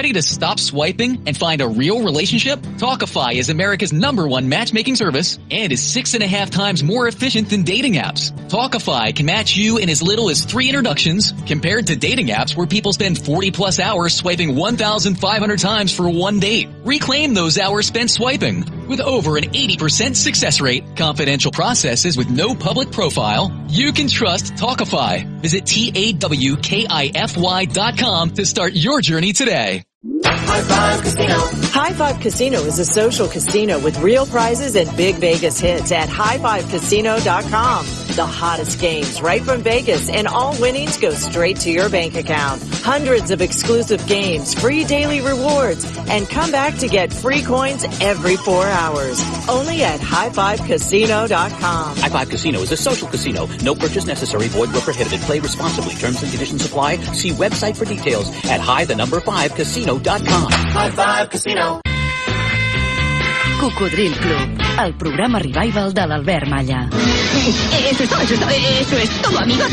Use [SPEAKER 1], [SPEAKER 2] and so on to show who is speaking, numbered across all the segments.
[SPEAKER 1] Ready to stop swiping and find a real relationship? Talkify is America's #1 matchmaking service and is 6.5 times more efficient than dating apps. Talkify can match you in as little as 3 introductions, compared to dating apps where people spend 40+ hours swiping 1,500 times for one date. Reclaim those hours spent swiping. With over an 80% success rate, confidential processes with no public profile, you can trust Talkify. Visit TAWKIFY.com to start your journey today.
[SPEAKER 2] High Five Casino. High Five Casino is a social casino with real prizes and big Vegas hits at highfivecasino.com. The hottest games right from Vegas, and all winnings go straight to your bank account. Hundreds of exclusive games, free daily rewards, and come back to get free coins every 4 hours. Only at highfivecasino.com.
[SPEAKER 3] High Five Casino is a social casino. No purchase necessary. Void where prohibited. Play responsibly. Terms and conditions apply. See website for details at high5casino.com.
[SPEAKER 2] High Five Casino.
[SPEAKER 4] Cocodril Club, el programa revival de l'Albert Malla.
[SPEAKER 5] Eso es todo, amigos.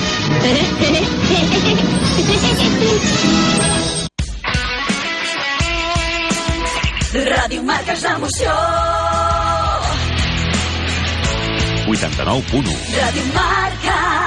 [SPEAKER 5] Ràdio Marca és l'emoció.
[SPEAKER 6] 89.1
[SPEAKER 5] Ràdio Marca.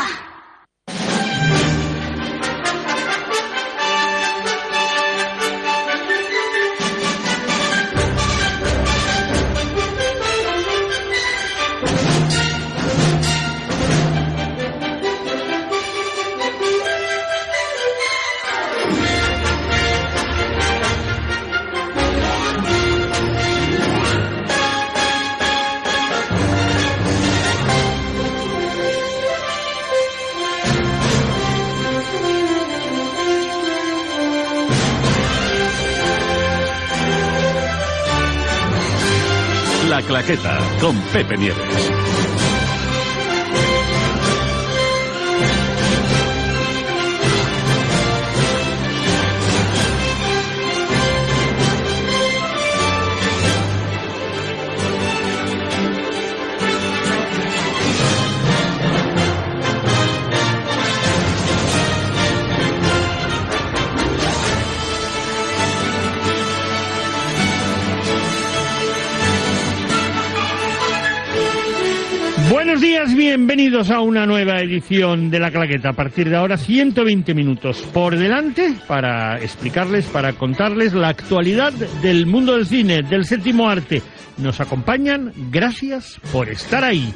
[SPEAKER 6] La Claqueta, con Pepe Nieves.
[SPEAKER 7] Buenos días, bienvenidos a una nueva edición de La Claqueta. A partir de ahora, 120 minutos por delante para explicarles, para contarles la actualidad del mundo del cine, del séptimo arte. Nos acompañan, gracias por estar ahí.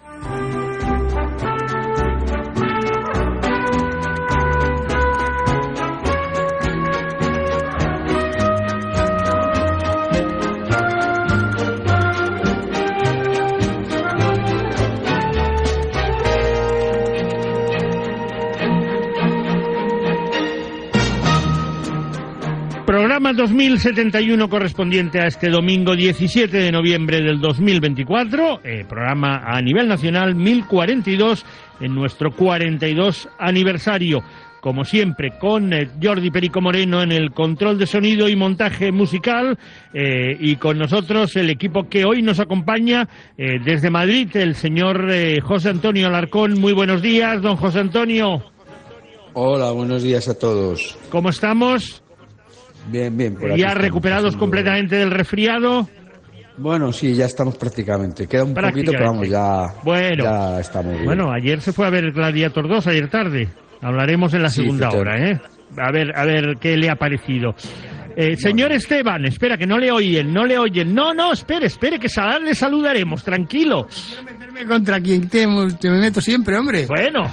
[SPEAKER 7] Programa 2071 correspondiente a este domingo 17 de noviembre del 2024, programa a nivel nacional 1042 en nuestro 42 aniversario. Como siempre, con Jordi Perico Moreno en el control de sonido y montaje musical, y con nosotros el equipo que hoy nos acompaña desde Madrid, el señor José Antonio Alarcón. Muy buenos días, don José Antonio.
[SPEAKER 8] Hola, buenos días a todos.
[SPEAKER 7] ¿Cómo estamos?
[SPEAKER 8] Bien, bien. Por aquí
[SPEAKER 7] ¿Ya recuperados completamente del resfriado?
[SPEAKER 8] Bueno, sí, ya estamos prácticamente. Queda un poquito, pero vamos, ya estamos bien.
[SPEAKER 7] Bueno, ayer se fue a ver Gladiator 2, ayer tarde. Hablaremos en la segunda hora, ¿eh? A ver qué le ha parecido. Señor Esteban, espera, que no le oyen. No, espere, que le saludaremos, tranquilo.
[SPEAKER 9] No meterme contra quien te me meto siempre, hombre.
[SPEAKER 7] Bueno,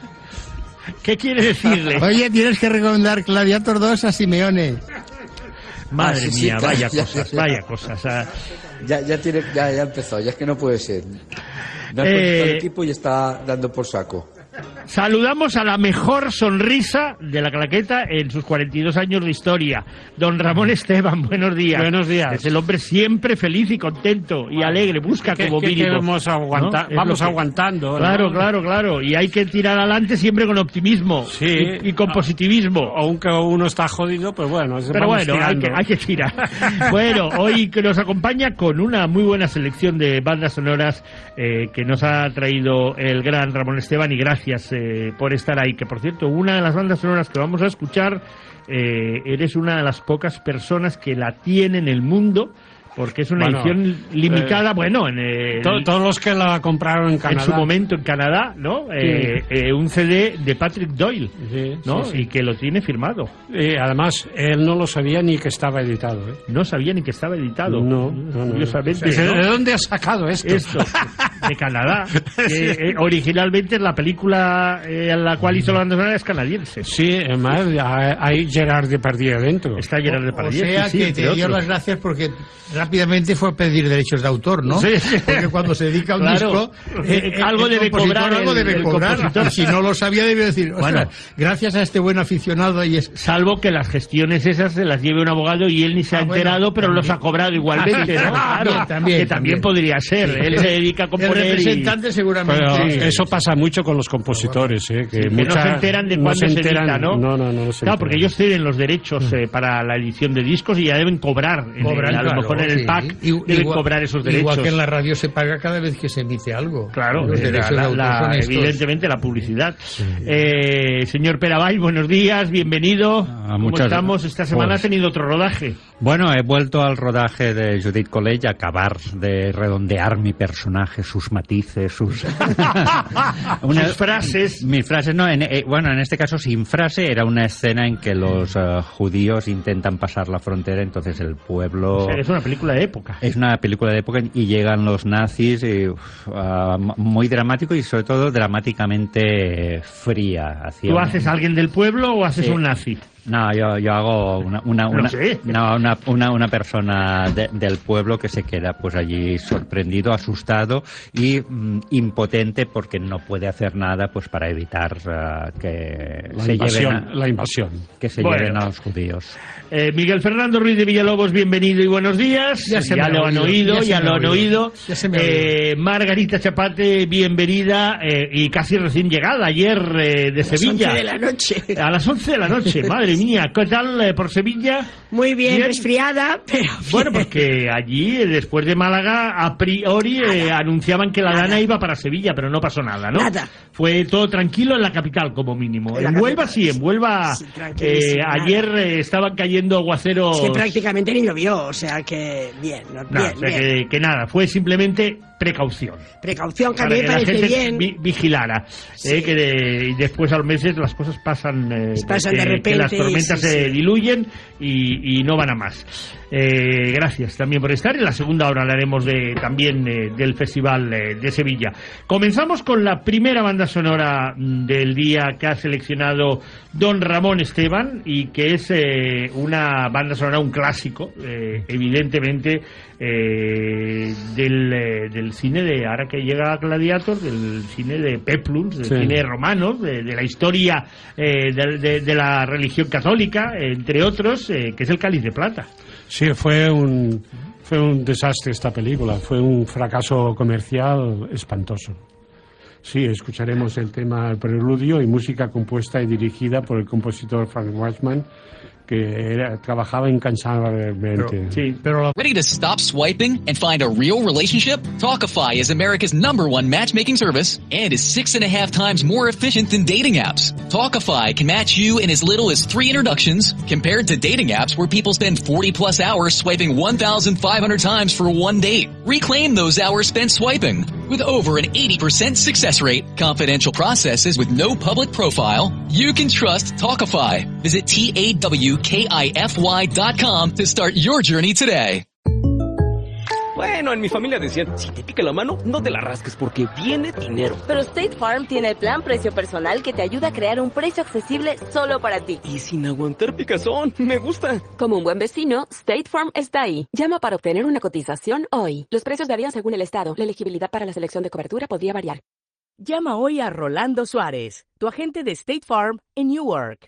[SPEAKER 7] ¿qué quiere decirle?
[SPEAKER 9] Oye, tienes que recomendar Gladiator 2 a Simeone.
[SPEAKER 7] Madre mía,
[SPEAKER 8] claro,
[SPEAKER 7] vaya cosas.
[SPEAKER 8] Ya empezó, ya es que no puede ser. No ha el equipo y está dando por saco.
[SPEAKER 7] Saludamos a la mejor sonrisa de La Claqueta en sus 42 años de historia. Don Ramón Esteban, buenos días.
[SPEAKER 10] Buenos días.
[SPEAKER 7] Es el hombre siempre feliz y contento y alegre, busca como mínimo.
[SPEAKER 10] Vamos aguantando.
[SPEAKER 7] Claro. Y hay que tirar adelante siempre con optimismo,
[SPEAKER 10] sí,
[SPEAKER 7] y con positivismo.
[SPEAKER 10] Aunque uno está jodido, pues bueno.
[SPEAKER 7] Pero bueno, hay que tirar. Bueno, hoy que nos acompaña con una muy buena selección de bandas sonoras que nos ha traído el gran Ramón Esteban, y gracias por estar ahí. Que por cierto, una de las bandas sonoras que vamos a escuchar eres una de las pocas personas que la tiene en el mundo, porque es una edición limitada,
[SPEAKER 10] todos los que la compraron en Canadá.
[SPEAKER 7] En su momento en Canadá, ¿no?
[SPEAKER 10] Sí.
[SPEAKER 7] Un CD de Patrick Doyle, ¿no?
[SPEAKER 10] Sí.
[SPEAKER 7] Y que lo tiene firmado.
[SPEAKER 10] Además, él no lo sabía ni que estaba editado.
[SPEAKER 7] No sabía ni que estaba editado.
[SPEAKER 10] No.
[SPEAKER 7] Curiosamente,
[SPEAKER 10] ¿De dónde has sacado esto?
[SPEAKER 7] De Canadá. Originalmente la película en la cual hizo la banda sonora es canadiense.
[SPEAKER 10] Sí, además hay Gerard Depardieu dentro.
[SPEAKER 7] Está Gerard Depardieu.
[SPEAKER 9] O sea, que te dio las gracias porque rápidamente fue a pedir derechos de autor, ¿no?
[SPEAKER 7] Sí.
[SPEAKER 9] Porque cuando se dedica a un disco,
[SPEAKER 7] algo debe cobrar.
[SPEAKER 9] Algo debe cobrar. Y si no lo sabía, debió decir, gracias a este buen aficionado.
[SPEAKER 7] Salvo que las gestiones esas se las lleve un abogado y él ni se ha enterado, pero los ha cobrado igualmente, ¿no? Claro, también podría ser. Él se dedica a componer.
[SPEAKER 9] El representante seguramente.
[SPEAKER 10] Pero eso pasa mucho con los compositores, que
[SPEAKER 7] no se enteran de cuándo se edita, ¿no?
[SPEAKER 10] No
[SPEAKER 7] claro, porque ellos ceden los derechos para la edición de discos y ya deben cobrar. A lo mejor en el pack deben cobrar esos derechos.
[SPEAKER 9] Igual que en la radio se paga cada vez que se emite algo.
[SPEAKER 7] Claro, evidentemente la publicidad. Señor Perabay, buenos días, bienvenido. ¿Cómo estamos? Esta semana ha tenido otro rodaje.
[SPEAKER 11] Bueno, he vuelto al rodaje de Judith College a acabar de redondear mi personaje, sus matices, sus
[SPEAKER 7] frases.
[SPEAKER 11] Mis frases, no, en este caso sin frase, era una escena en que los judíos intentan pasar la frontera, entonces el pueblo...
[SPEAKER 7] O sea, es una película de época.
[SPEAKER 11] Es una película de época y llegan los nazis, muy dramático y sobre todo dramáticamente fría.
[SPEAKER 7] ¿Tú haces a alguien del pueblo o haces un nazi?
[SPEAKER 11] No, yo hago una persona del pueblo que se queda pues allí sorprendido, asustado y impotente porque no puede hacer nada pues para evitar que
[SPEAKER 10] la invasión.
[SPEAKER 11] Que se lleven a los judíos.
[SPEAKER 7] Miguel Fernando Ruiz de Villalobos, bienvenido y buenos días. Ya lo han oído. Margarita Chapate, bienvenida y casi recién llegada ayer de Sevilla. A las 11 de la noche, madre mía, ¿qué tal por Sevilla?
[SPEAKER 12] Muy bien, resfriada, pero...
[SPEAKER 7] Bueno, porque allí, después de Málaga, a priori anunciaban que la Dana iba para Sevilla, pero no pasó nada, ¿no?
[SPEAKER 12] Nada.
[SPEAKER 7] Fue todo tranquilo en la capital, como mínimo. En Huelva sí, ayer estaban cayendo aguaceros...
[SPEAKER 12] Es que prácticamente ni llovió, o sea que bien.
[SPEAKER 7] Que nada, fue simplemente precaución.
[SPEAKER 12] Precaución, que a mí me parece bien.
[SPEAKER 7] Vigilara, que después a los meses las cosas pasan de repente, que las tormentas se diluyen y no van a más. Gracias también por estar. En la segunda hora hablaremos también del Festival de Sevilla. Comenzamos con la primera banda sonora del día que ha seleccionado don Ramón Esteban y que es una banda sonora, un clásico, evidentemente, del cine de, ahora que llega Gladiator, del cine de Peplum, del cine romano, de la historia de la religión católica, entre otros, que es El Cáliz de Plata.
[SPEAKER 10] Sí, fue un desastre esta película, fue un fracaso comercial espantoso. Sí, escucharemos el tema El Preludio y música compuesta y dirigida por el compositor Frank Wiseman, que trabajaba incansablemente.
[SPEAKER 1] Ready to stop swiping and find a real relationship? Talkify is America's #1 matchmaking service and is 6.5 times more efficient than dating apps. Talkify can match you in as little as 3 introductions, compared to dating apps where people spend 40+ hours swiping 1,500 times for one date. Reclaim those hours spent swiping. With over an 80% success rate, confidential processes with no public profile, you can trust Talkify. Visit TAWKIFY.com to start your journey today.
[SPEAKER 13] Bueno, en mi familia decían, si te pica la mano, no te la rasques porque viene dinero.
[SPEAKER 14] Pero State Farm tiene el plan precio personal que te ayuda a crear un precio accesible solo para ti.
[SPEAKER 13] Y sin aguantar picazón, me gusta.
[SPEAKER 14] Como un buen vecino, State Farm está ahí. Llama para obtener una cotización hoy. Los precios varían según el estado. La elegibilidad para la selección de cobertura podría variar.
[SPEAKER 15] Llama hoy a Rolando Suárez, tu agente de State Farm en Newark.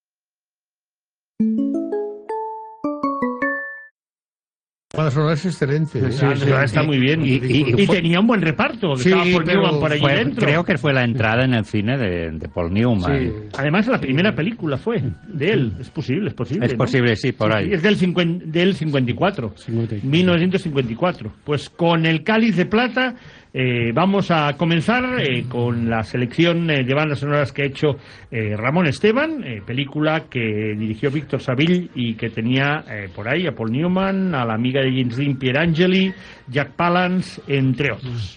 [SPEAKER 9] La sonora es excelente.
[SPEAKER 7] Está muy bien. Y tenía un buen reparto. Estaba Paul Newman por allí dentro.
[SPEAKER 11] Creo que fue la entrada en el cine de Paul Newman.
[SPEAKER 7] Sí. Además, la primera película fue de él. Es posible. Es
[SPEAKER 11] ¿no? Posible, sí, por ahí.
[SPEAKER 7] Es del 54. 1954. Pues con El Cáliz de Plata Vamos a comenzar con la selección de bandas sonoras que ha hecho Ramón Esteban, película que dirigió Víctor Saville y que tenía por ahí a Paul Newman, a la amiga de James Dean, Pier Angeli, Jack Palance, entre otros.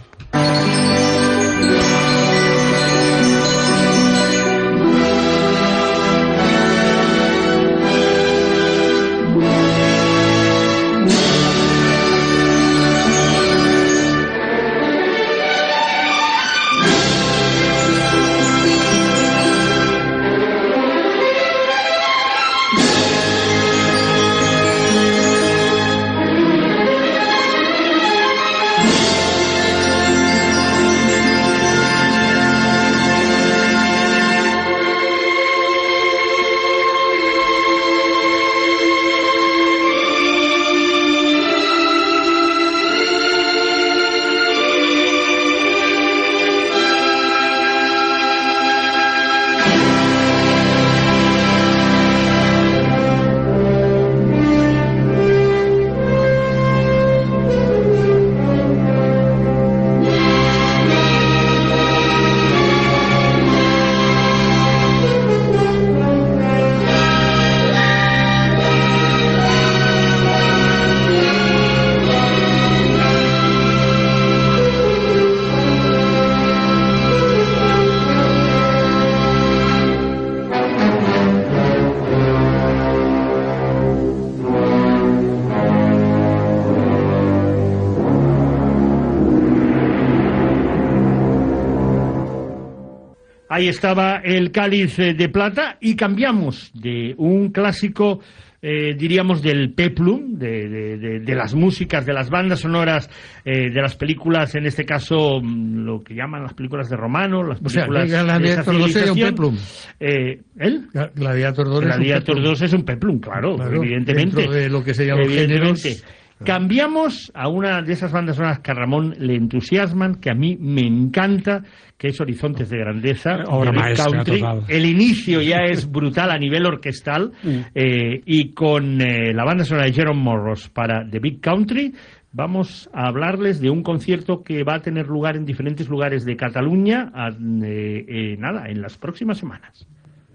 [SPEAKER 7] Ahí estaba El Cáliz de Plata y cambiamos de un clásico, diríamos, del peplum, de las músicas, de las bandas sonoras, de las películas, en este caso, lo que llaman las películas de Romano, las películas de esa civilización. ¿El?
[SPEAKER 9] Gladiator 2
[SPEAKER 7] Gladiator 2 es un peplum, claro, evidentemente.
[SPEAKER 9] Dentro de lo que se llama géneros.
[SPEAKER 7] Cambiamos a una de esas bandas sonoras que a Ramón le entusiasman, que a mí me encanta, que es Horizontes de Grandeza,
[SPEAKER 10] obra maestra,
[SPEAKER 7] Country.
[SPEAKER 10] total.
[SPEAKER 7] El inicio ya es brutal a nivel orquestal, y con la banda sonora de Jerome Morros para The Big Country vamos a hablarles de un concierto que va a tener lugar en diferentes lugares de Cataluña en las próximas semanas.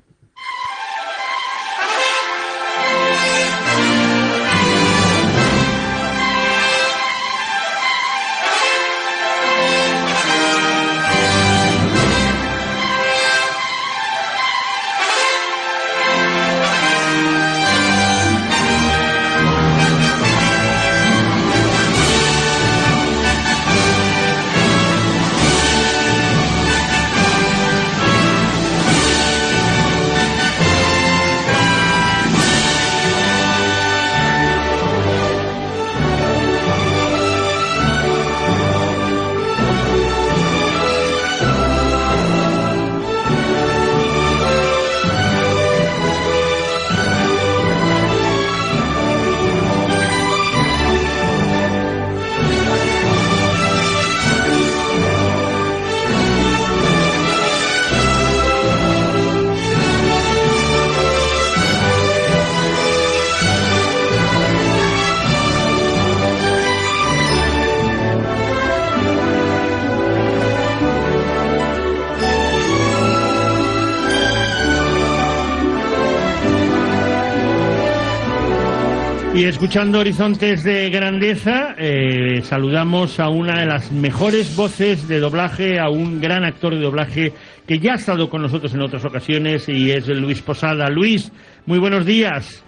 [SPEAKER 7] Y escuchando Horizontes de Grandeza, saludamos a una de las mejores voces de doblaje, a un gran actor de doblaje que ya ha estado con nosotros en otras ocasiones, y es Luis Posada. Luis, muy buenos días.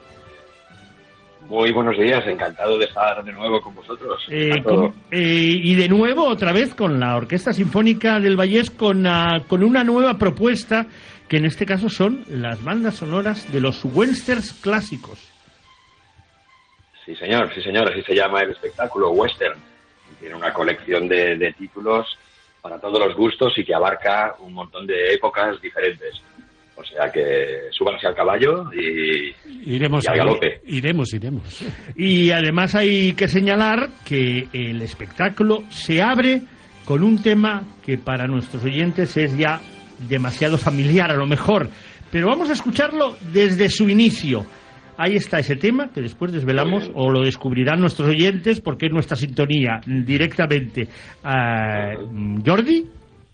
[SPEAKER 16] Muy buenos días, encantado de estar de nuevo con vosotros.
[SPEAKER 7] Y de nuevo, otra vez, con la Orquesta Sinfónica del Vallés, con una nueva propuesta, que en este caso son las bandas sonoras de los westerns clásicos.
[SPEAKER 16] Sí, señor, así se llama el espectáculo, western. Tiene una colección de títulos para todos los gustos y que abarca un montón de épocas diferentes. O sea que súbanse al caballo y al galope.
[SPEAKER 10] Iremos.
[SPEAKER 7] Y además hay que señalar que el espectáculo se abre con un tema que para nuestros oyentes es ya demasiado familiar a lo mejor, pero vamos a escucharlo desde su inicio. Ahí está ese tema que después desvelamos o lo descubrirán nuestros oyentes porque es nuestra sintonía directamente. Jordi.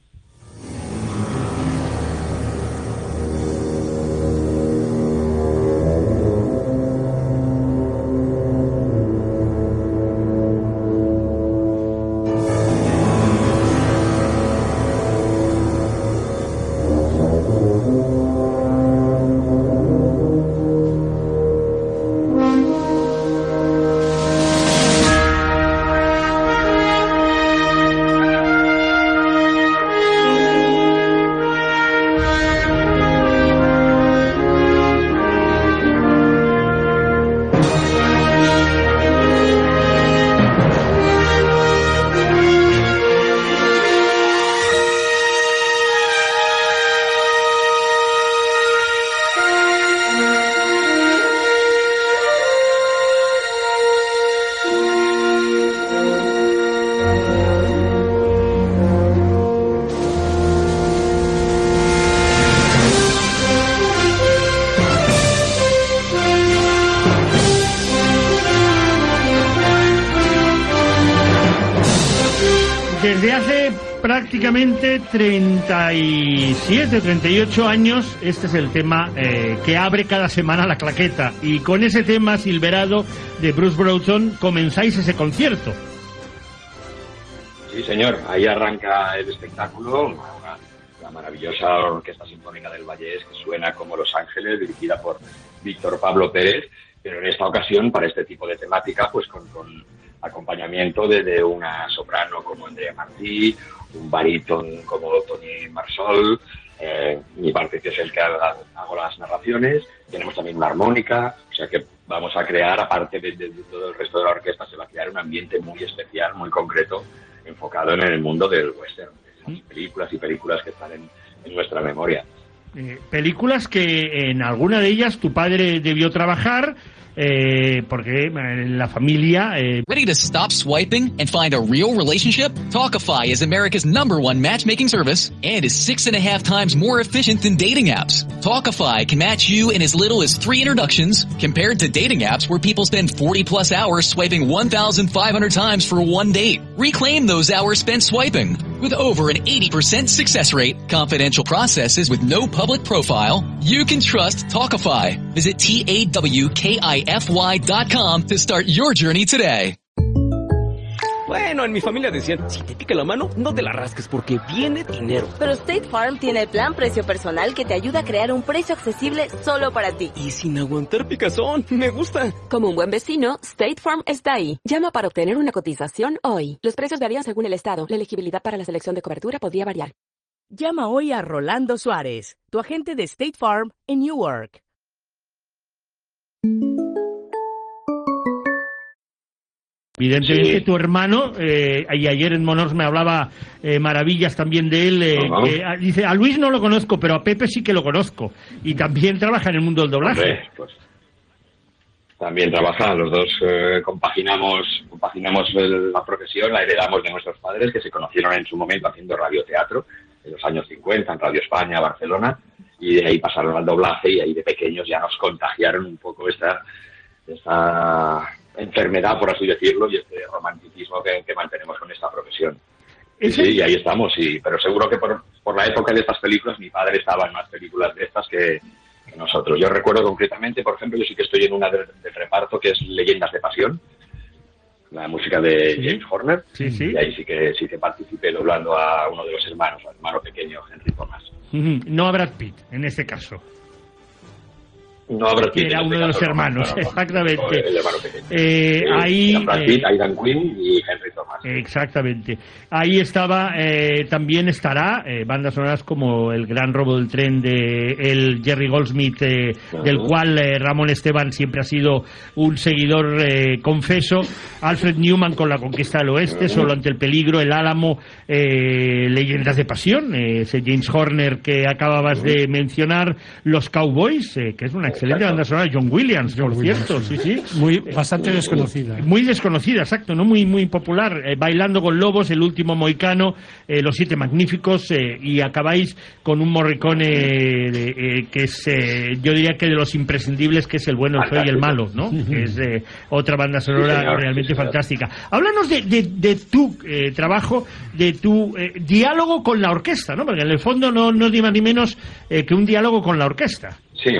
[SPEAKER 7] Desde hace prácticamente 37, 38 años, este es el tema que abre cada semana la claqueta. Y con ese tema Silverado de Bruce Broughton comenzáis ese concierto.
[SPEAKER 16] Sí, señor. Ahí arranca el espectáculo. La maravillosa Orquesta Sinfónica del Vallés, que suena como Los Ángeles, dirigida por Víctor Pablo Pérez. Pero en esta ocasión, para este tipo de temática, pues con acompañamiento de una soprano como Andrea Martí, un barítón como Tony Marsol, mi parte que es el que hago las narraciones. Tenemos también una armónica, o sea que vamos a crear, aparte de todo el resto de la orquesta, se va a crear un ambiente muy especial, muy concreto, enfocado en el mundo del western, esas películas y películas que están en nuestra memoria.
[SPEAKER 7] Películas que en alguna de ellas tu padre debió trabajar, porque en la familia...
[SPEAKER 1] Ready to stop swiping and find a real relationship? Talkify is America's #1 matchmaking service and is 6.5 times more efficient than dating apps. Talkify can match you in as little as 3 introductions, compared to dating apps where people spend 40+ hours swiping 1,500 times for one date. Reclaim those hours spent swiping. With over an 80% success rate, confidential processes with no public profile, you can trust Talkify. Visit TAWKIFY.com to start your journey today.
[SPEAKER 13] Bueno, en mi familia decían, si te pica la mano, no te la rasques porque viene dinero.
[SPEAKER 17] Pero State Farm tiene el plan precio personal que te ayuda a crear un precio accesible solo para ti.
[SPEAKER 13] Y sin aguantar picazón, me gusta.
[SPEAKER 14] Como un buen vecino, State Farm está ahí. Llama para obtener una cotización hoy. Los precios varían según el estado. La elegibilidad para la selección de cobertura podría variar.
[SPEAKER 15] Llama hoy a Rolando Suárez, tu agente de State Farm en Newark.
[SPEAKER 7] Evidentemente sí. Tu hermano, y ayer en Monors me hablaba maravillas también de él, dice, a Luis no lo conozco, pero a Pepe sí que lo conozco, y también trabaja en el mundo del doblaje.
[SPEAKER 16] Hombre, pues, también trabaja, los dos compaginamos la profesión, la heredamos de nuestros padres, que se conocieron en su momento haciendo radioteatro, en los años 50, en Radio España, Barcelona, y de ahí pasaron al doblaje, y ahí de pequeños ya nos contagiaron un poco esta enfermedad, por así decirlo, y este romanticismo que mantenemos con esta profesión. Sí, y ahí estamos, pero seguro que por la época de estas películas, mi padre estaba en más películas de estas que nosotros. Yo recuerdo concretamente, por ejemplo, yo sí que estoy en una del reparto que es Leyendas de Pasión, la música de James Horner, y ahí sí que participé doblando a uno de los hermanos, al hermano pequeño, Henry Thomas.
[SPEAKER 7] No a Brad Pitt, en este caso.
[SPEAKER 16] No habrá
[SPEAKER 7] que era uno de los hermanos, exactamente.
[SPEAKER 16] El hermano pequeño.
[SPEAKER 7] Ahí
[SPEAKER 16] Brad Pitt, Aidan Quinn y Henry Thomas.
[SPEAKER 7] Exactamente. Ahí estaba, también estará bandas sonoras como El Gran Robo del Tren de el Jerry Goldsmith, del cual Ramón Esteban siempre ha sido un seguidor confeso. Alfred Newman con La Conquista del Oeste, Solo ante el peligro, El Álamo, Leyendas de Pasión, ese James Horner que acabas de mencionar, Los Cowboys, que es una excelente banda sonora, John Williams, por cierto, sí.
[SPEAKER 10] Bastante desconocida.
[SPEAKER 7] Muy desconocida, exacto, no muy popular. Bailando con Lobos, El último mohicano, Los siete magníficos, y acabáis con un Morricone que es, yo diría que de los imprescindibles, que es El bueno, el feo y el malo, ¿no? Que es otra banda sonora realmente fantástica. Háblanos de tu trabajo, de tu diálogo con la orquesta, ¿no? Porque en el fondo no ni más ni menos que un diálogo con la orquesta.
[SPEAKER 16] Sí,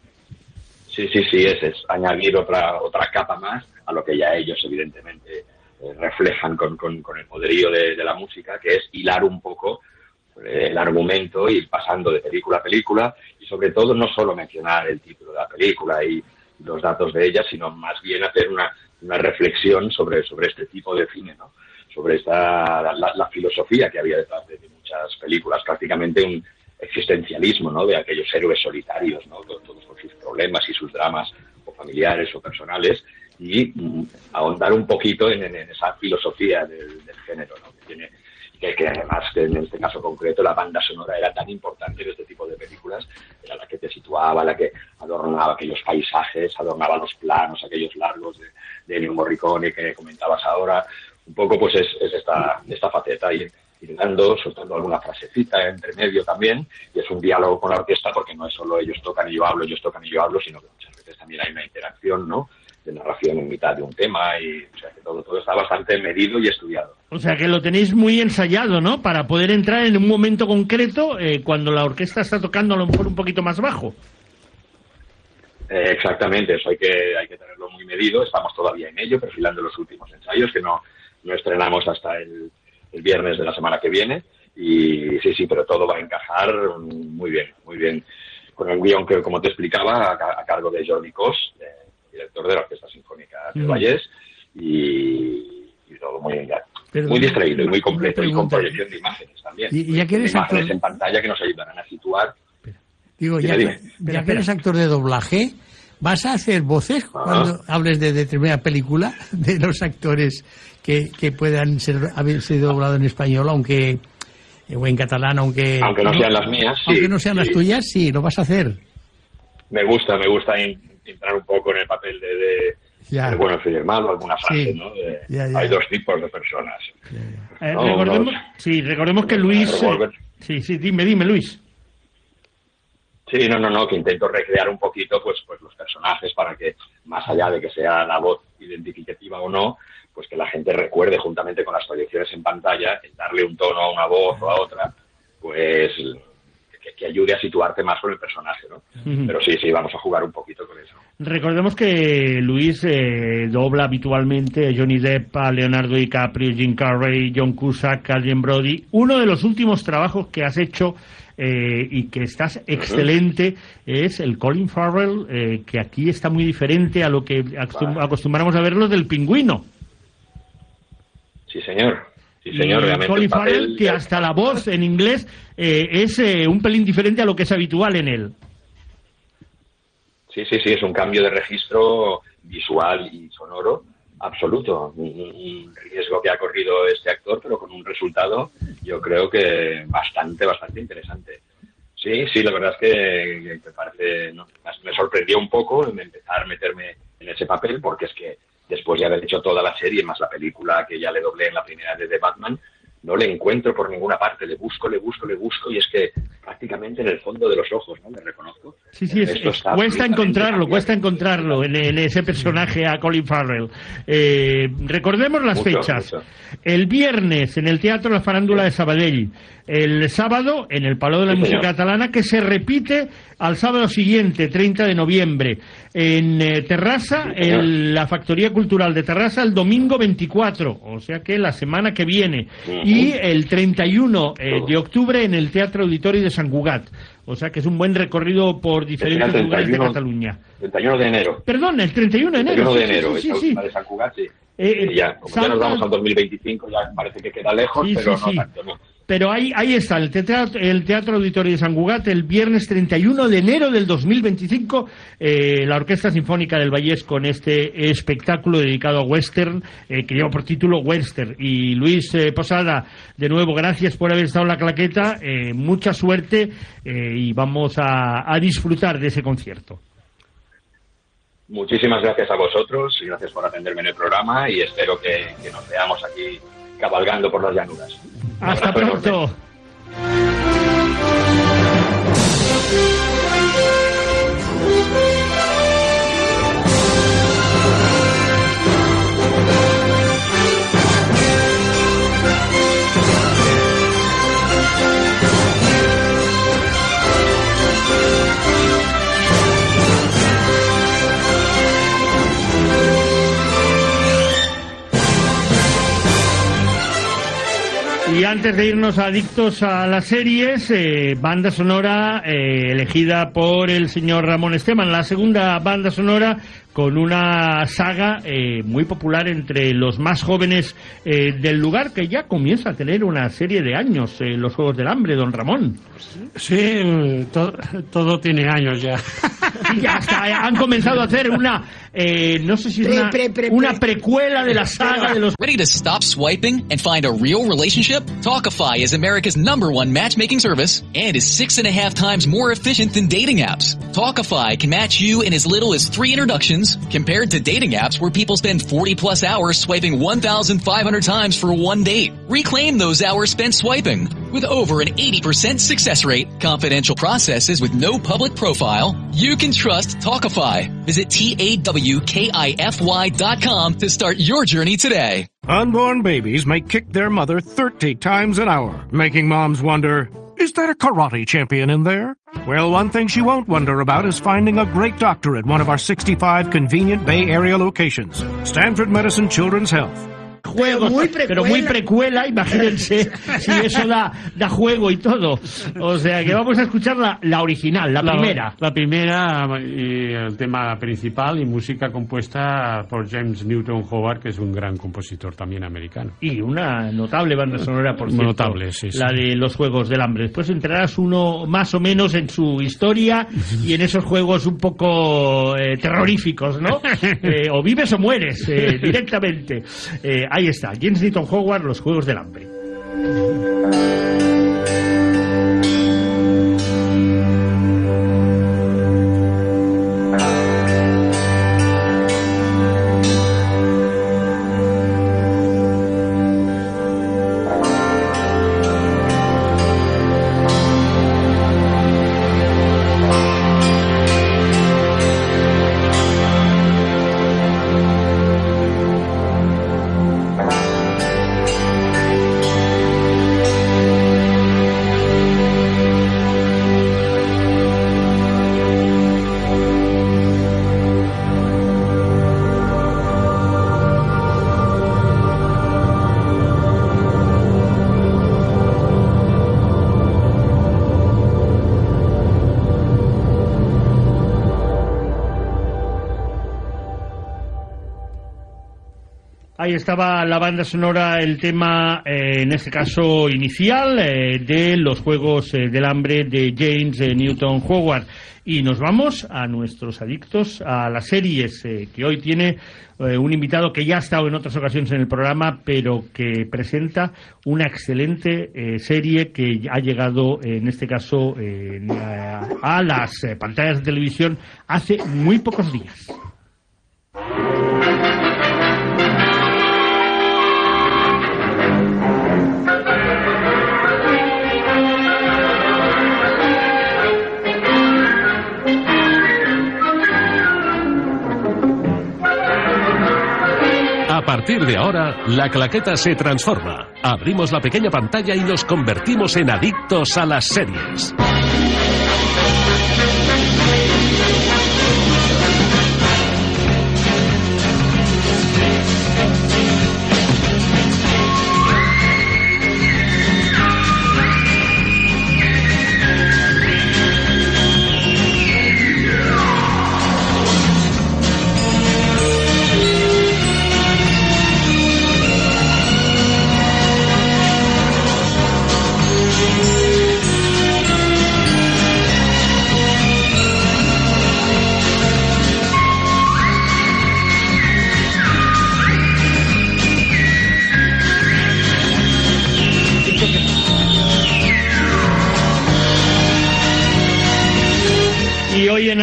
[SPEAKER 16] es añadir otra capa más a lo que ya ellos evidentemente reflejan con el poderío de la música, que es hilar un poco el argumento, ir pasando de película a película, y sobre todo no solo mencionar el título de la película y los datos de ella, sino más bien hacer una reflexión sobre este tipo de cine, ¿no? Sobre la filosofía que había detrás de muchas películas, prácticamente un existencialismo, ¿no? De aquellos héroes solitarios, ¿no? Todos con sus problemas y sus dramas, o familiares o personales, y ahondar un poquito en esa filosofía del género, ¿no? Que además, en este caso concreto, la banda sonora era tan importante en este tipo de películas, era la que te situaba, la que adornaba aquellos paisajes, adornaba los planos, aquellos largos de Ennio Morricone que comentabas ahora. Un poco pues es esta faceta, y soltando alguna frasecita entre medio también, y es un diálogo con la orquesta, porque no es solo ellos tocan y yo hablo, sino que muchas veces también hay una interacción, ¿no?, de narración en mitad de un tema, y o sea que todo está bastante medido y estudiado.
[SPEAKER 7] O sea que lo tenéis muy ensayado, ¿no?, para poder entrar en un momento concreto cuando la orquesta está tocando a lo mejor un poquito más bajo.
[SPEAKER 16] Exactamente, eso hay que tenerlo muy medido. Estamos todavía en ello, perfilando los últimos ensayos, que no estrenamos hasta el viernes de la semana que viene, y sí, pero todo va a encajar muy bien, con el guión que, como te explicaba, a cargo de Jordi Cos, director de la Orquesta Sinfónica del Vallès, y todo muy distraído y muy completo, y con proyección de imágenes también.
[SPEAKER 9] Y ya que eres
[SPEAKER 16] imágenes
[SPEAKER 9] actor...
[SPEAKER 16] en pantalla que nos ayudarán a situar.
[SPEAKER 9] Digo, ya que eres actor de doblaje, ¿vas a hacer voces cuando hables de determinada película, de los actores que puedan haber sido doblados en español, aunque o en catalán, aunque
[SPEAKER 16] no sean las mías, sí,
[SPEAKER 9] aunque no sean las tuyas, sí, lo vas a hacer?
[SPEAKER 16] Me gusta entrar un poco en el papel de bueno, el feo y el malo, alguna frase, ¿no? Hay dos tipos de personas.
[SPEAKER 7] Recordemos que Luis... dime, Luis.
[SPEAKER 16] Sí, no, que intento recrear un poquito pues los personajes, para que, más allá de que sea la voz identificativa o no, pues que la gente recuerde, juntamente con las proyecciones en pantalla, el darle un tono a una voz o a otra, pues que ayude a situarte más con el personaje, ¿no? Pero sí, vamos a jugar un poquito con eso.
[SPEAKER 7] Recordemos que Luis dobla habitualmente a Johnny Depp, a Leonardo DiCaprio, Jim Carrey, John Cusack, Adrien Brody. Uno de los últimos trabajos que has hecho y que estás excelente es el Colin Farrell, que aquí está muy diferente a lo que acostumbramos a verlo del Pingüino.
[SPEAKER 16] Sí, señor. Realmente.
[SPEAKER 7] Colin Farrell, que hasta la voz en inglés es un pelín diferente a lo que es habitual en él.
[SPEAKER 16] Sí, es un cambio de registro visual y sonoro absoluto. Un riesgo que ha corrido este actor, pero con un resultado, yo creo que bastante interesante. Sí, la verdad es que me parece, ¿no? Me sorprendió un poco empezar a meterme en ese papel, porque es que después de haber hecho toda la serie, más la película que ya le doblé en la primera de The Batman, no le encuentro por ninguna parte. Le busco, y es que prácticamente en el fondo de los ojos, ¿no? Le reconozco.
[SPEAKER 7] Sí, cuesta encontrarlo en ese personaje a Colin Farrell. Recordemos las fechas. El viernes en el Teatro La Farándula de Sabadell. El sábado en el Palau de la Música Catalana, que se repite al sábado siguiente, 30 de noviembre. En Terrassa, la Factoría Cultural de Terrassa, el domingo 24, o sea que la semana que viene. Y el 31 de octubre en el Teatro Auditori de Sant Cugat. O sea que es un buen recorrido por diferentes lugares de Cataluña.
[SPEAKER 16] 31 de enero.
[SPEAKER 7] Perdón, el 31 de enero.
[SPEAKER 16] 31 de enero, sí. La de Sant Cugat, sí. Ya nos vamos al 2025, ya parece que queda lejos, pero no tanto, ¿no?
[SPEAKER 7] Pero ahí está, el Teatro Auditorio de Sant Cugat, el viernes 31 de enero del 2025, la Orquesta Sinfónica del Vallès con este espectáculo dedicado a western, que lleva por título Western. Y Luis Posada, de nuevo, gracias por haber estado en la claqueta, mucha suerte y vamos a disfrutar de ese concierto.
[SPEAKER 16] Muchísimas gracias a vosotros y gracias por atenderme en el programa y espero que nos veamos aquí cabalgando por las llanuras.
[SPEAKER 7] Hasta pronto. Y antes de irnos adictos a las series, banda sonora elegida por el señor Ramón Esteban, la segunda banda sonora con una saga muy popular entre los más jóvenes del lugar, que ya comienza a tener una serie de años, los Juegos del Hambre, don Ramón.
[SPEAKER 10] Sí, todo tiene años ya.
[SPEAKER 7] Y ya hasta han comenzado a hacer una, no sé si es una precuela de la saga de los...
[SPEAKER 1] Ready to stop swiping and find a real relationship? Talkify is America's #1 matchmaking service and is 6.5 times more efficient than dating apps. Talkify can match you in as little as 3 introductions, compared to dating apps where people spend 40+ hours swiping 1,500 times for one date. Reclaim those hours spent swiping. With over an 80% success rate, confidential processes with no public profile, you can trust Talkify. Visit TAWKIFY.com to start your journey today.
[SPEAKER 18] Unborn babies may kick their mother 30 times an hour, making moms wonder, is there a karate champion in there? Well, one thing she won't wonder about is finding a great doctor at one of our 65 convenient Bay Area locations. Stanford Medicine Children's Health.
[SPEAKER 7] Juegos, pero muy precuela, imagínense si eso da juego y todo. O sea que vamos a escuchar la original, la primera.
[SPEAKER 10] La primera, y el tema principal y música compuesta por James Newton Howard, que es un gran compositor también americano.
[SPEAKER 7] Y una notable banda sonora, por cierto.
[SPEAKER 10] Notable, sí.
[SPEAKER 7] La de los Juegos del Hambre. Después entrarás uno más o menos en su historia y en esos juegos un poco terroríficos, ¿no? O vives o mueres directamente. Ahí está, James Newton Howard, Los Juegos del Hambre. Ahí estaba la banda sonora, el tema, en este caso inicial, de los Juegos del Hambre de James Newton Howard. Y nos vamos a nuestros adictos a las series, que hoy tiene un invitado que ya ha estado en otras ocasiones en el programa, pero que presenta una excelente serie que ha llegado, en este caso, a las pantallas de televisión hace muy pocos días.
[SPEAKER 6] A partir de ahora, la claqueta se transforma. Abrimos la pequeña pantalla y nos convertimos en adictos a las series.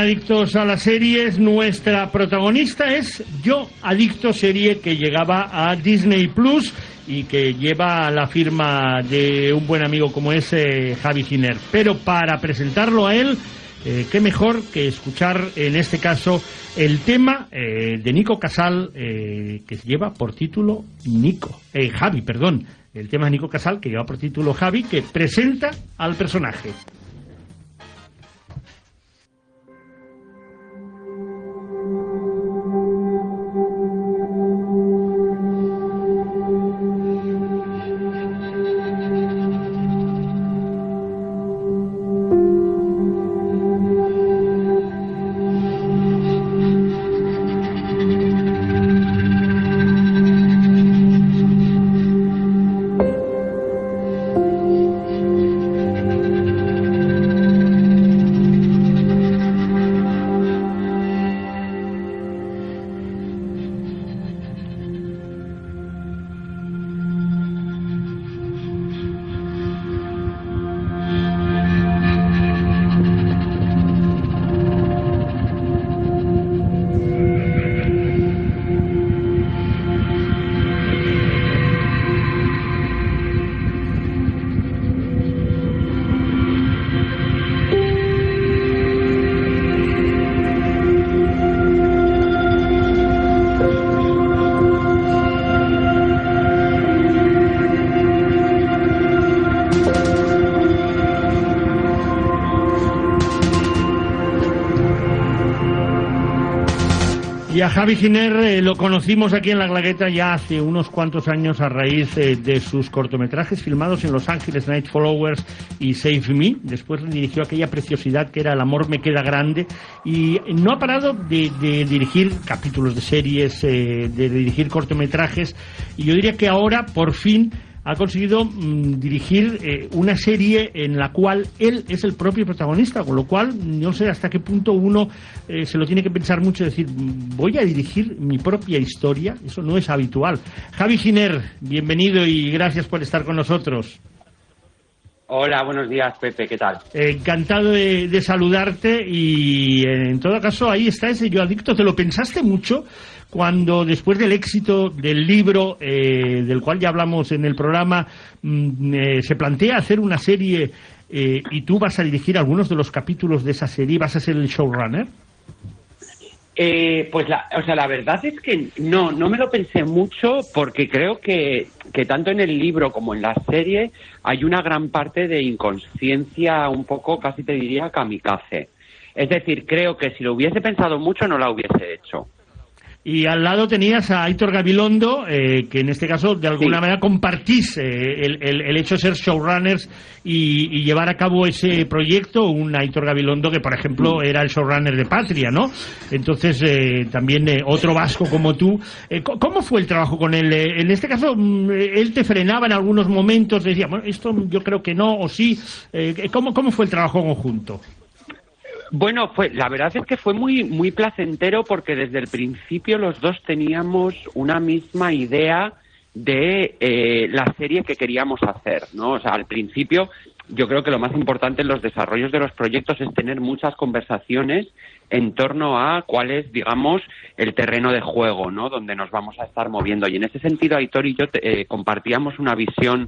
[SPEAKER 7] Adictos a las Series, nuestra protagonista es Yo Adicto, serie que llegaba a Disney Plus y que lleva la firma de un buen amigo como es Javi Giner. Pero para presentarlo a él, qué mejor que escuchar en este caso el tema de Nico Casal, que lleva por título Javi, perdón. El tema de Nico Casal, que lleva por título Javi, que presenta al personaje. Y a Javi Giner lo conocimos aquí en La Claqueta ya hace unos cuantos años a raíz de sus cortometrajes filmados en Los Ángeles, Night Followers y Save Me. Después dirigió aquella preciosidad que era El amor me queda grande, y no ha parado de dirigir capítulos de series, de dirigir cortometrajes, y yo diría que ahora por fin ha conseguido dirigir una serie en la cual él es el propio protagonista, con lo cual no sé hasta qué punto uno se lo tiene que pensar mucho, decir, voy a dirigir mi propia historia. Eso no es habitual. Javi Giner, bienvenido y gracias por estar con nosotros.
[SPEAKER 19] Hola, buenos días, Pepe, ¿qué tal?
[SPEAKER 7] Encantado de saludarte, y en todo caso ahí está ese Yo Adicto. ¿Te lo pensaste mucho cuando después del éxito del libro, del cual ya hablamos en el programa, se plantea hacer una serie y tú vas a dirigir algunos de los capítulos de esa serie, vas a ser el showrunner?
[SPEAKER 19] Pues la verdad es que no me lo pensé mucho, porque creo que tanto en el libro como en la serie hay una gran parte de inconsciencia, un poco, casi te diría, kamikaze. Es decir, creo que si lo hubiese pensado mucho no la hubiese hecho.
[SPEAKER 7] Y al lado tenías a Aitor Gabilondo, que en este caso de alguna manera compartís el hecho de ser showrunners y llevar a cabo ese proyecto. Un Aitor Gabilondo que, por ejemplo, era el showrunner de Patria, ¿no? Entonces, también otro vasco como tú. ¿Cómo fue el trabajo con él? En este caso, él te frenaba en algunos momentos, decía, bueno, esto yo creo que no, o sí. ¿Cómo fue el trabajo conjunto?
[SPEAKER 19] Bueno, la verdad es que fue muy placentero, porque desde el principio los dos teníamos una misma idea de la serie que queríamos hacer, ¿no? O sea, al principio yo creo que lo más importante en los desarrollos de los proyectos es tener muchas conversaciones en torno a cuál es, digamos, el terreno de juego, ¿no? Donde nos vamos a estar moviendo. Y en ese sentido, Aitor y yo compartíamos una visión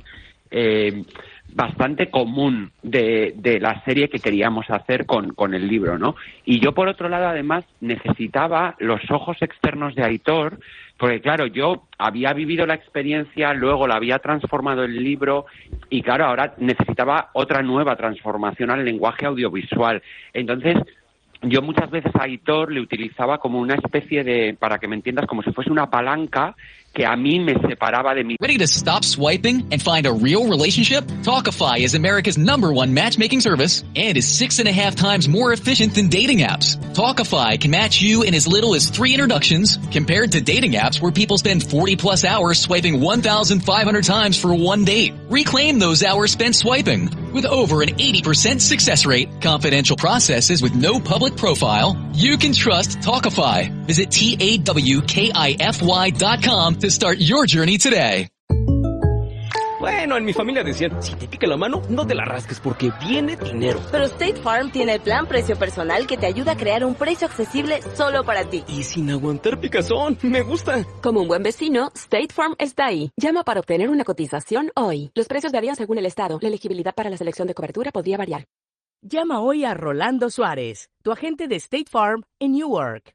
[SPEAKER 19] bastante común de la serie que queríamos hacer con el libro, ¿no? Y yo, por otro lado, además, necesitaba los ojos externos de Aitor, porque, claro, yo había vivido la experiencia, luego la había transformado en libro, y, claro, ahora necesitaba otra nueva transformación al lenguaje audiovisual. Entonces, yo muchas veces a Aitor le utilizaba como una especie de, para que me entiendas, como si fuese una palanca que a mí me separaba de mi...
[SPEAKER 1] Ready to stop swiping and find a real relationship? Talkify is America's #1 matchmaking service and is 6.5 times more efficient than dating apps. Talkify can match you in as little as 3 introductions, compared to dating apps where people spend 40+ hours swiping 1,500 times for one date. Reclaim those hours spent swiping. With over an 80% success rate, confidential processes with no public profile, you can trust Talkify. Visit TAWKIFY.com to start your journey today.
[SPEAKER 13] Bueno, en mi familia decían, si te pica la mano, no te la rasques porque viene dinero.
[SPEAKER 17] Pero State Farm tiene el plan precio personal que te ayuda a crear un precio accesible solo para ti.
[SPEAKER 13] Y sin aguantar picazón, me gusta.
[SPEAKER 14] Como un buen vecino, State Farm está ahí. Llama para obtener una cotización hoy. Los precios varían según el estado. La elegibilidad para la selección de cobertura podría variar.
[SPEAKER 15] Llama hoy a Rolando Suárez, tu agente de State Farm en Newark.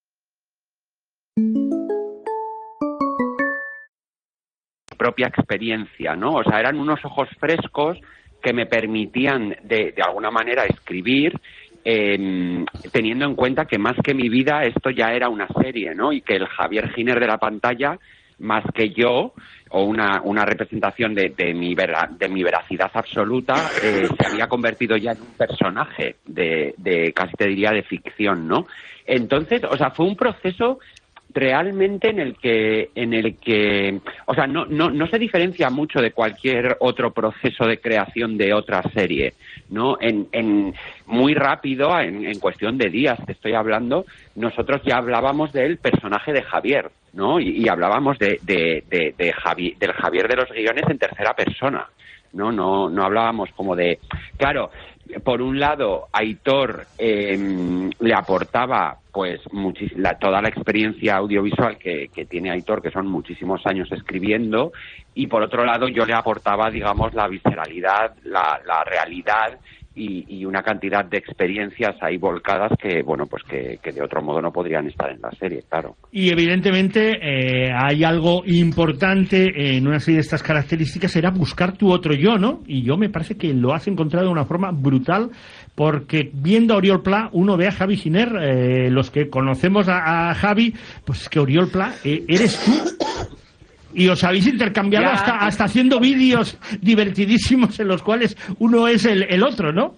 [SPEAKER 19] Propia experiencia, ¿no? O sea, eran unos ojos frescos que me permitían de alguna manera escribir, teniendo en cuenta que más que mi vida esto ya era una serie, ¿no? Y que el Javier Giner de la pantalla, más que yo, o una representación de mi veracidad absoluta, se había convertido ya en un personaje de casi te diría de ficción, ¿no? Entonces, o sea, fue un proceso realmente en el que o sea, no se diferencia mucho de cualquier otro proceso de creación de otra serie, ¿no? En muy rápido, en cuestión de días te estoy hablando, nosotros ya hablábamos del personaje de Javier, ¿no? Y hablábamos del Javier de los guiones en tercera persona, no hablábamos como de... Claro, por un lado, Aitor le aportaba pues toda la experiencia audiovisual que tiene Aitor, que son muchísimos años escribiendo, y por otro lado yo le aportaba, digamos, la visceralidad, la realidad y una cantidad de experiencias ahí volcadas que, bueno, pues que de otro modo no podrían estar en la serie, claro.
[SPEAKER 7] Y evidentemente hay algo importante en una serie de estas características, era buscar tu otro yo, ¿no? Y yo me parece que lo has encontrado de una forma brutal, porque viendo a Oriol Pla, uno ve a Javi Giner, los que conocemos a Javi, pues es que Oriol Pla eres tú. Y os habéis intercambiado hasta haciendo vídeos divertidísimos en los cuales uno es el otro, ¿no?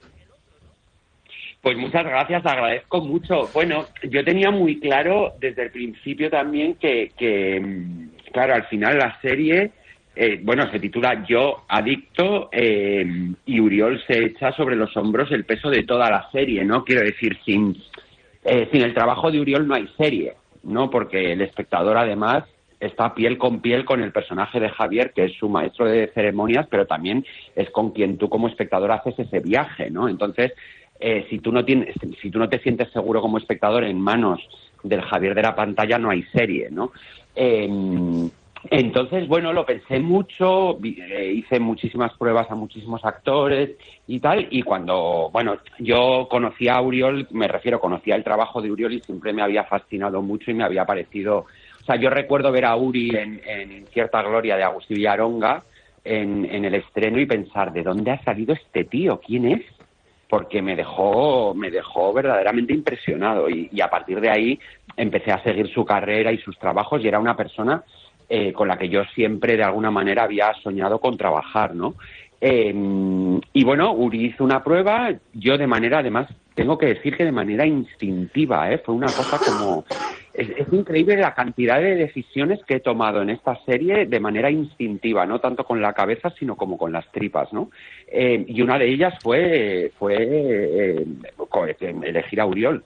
[SPEAKER 19] Pues muchas gracias, agradezco mucho. Bueno, yo tenía muy claro desde el principio también que claro, al final la serie, se titula Yo Adicto, y Oriol se echa sobre los hombros el peso de toda la serie, ¿no? Quiero decir, sin el trabajo de Oriol no hay serie, ¿no? Porque el espectador además está piel con el personaje de Javier, que es su maestro de ceremonias, pero también es con quien tú como espectador haces ese viaje, ¿no? Entonces, si tú no te sientes seguro como espectador en manos del Javier de la pantalla, no hay serie, ¿no? Entonces, bueno, lo pensé mucho, hice muchísimas pruebas a muchísimos actores y tal, y cuando, bueno, yo conocía a Oriol, conocía el trabajo de Oriol y siempre me había fascinado mucho y me había parecido... O sea, yo recuerdo ver a Uri en Cierta Gloria de Agustín Villaronga en el estreno y pensar, ¿de dónde ha salido este tío? ¿Quién es? Porque me dejó verdaderamente impresionado y a partir de ahí empecé a seguir su carrera y sus trabajos y era una persona con la que yo siempre de alguna manera había soñado con trabajar, ¿no? Y bueno, Uri hizo una prueba, yo de manera, además, tengo que decir que de manera instintiva, fue una cosa como... Es increíble la cantidad de decisiones que he tomado en esta serie de manera instintiva, no tanto con la cabeza, sino como con las tripas, ¿no? Y una de ellas fue elegir a Oriol.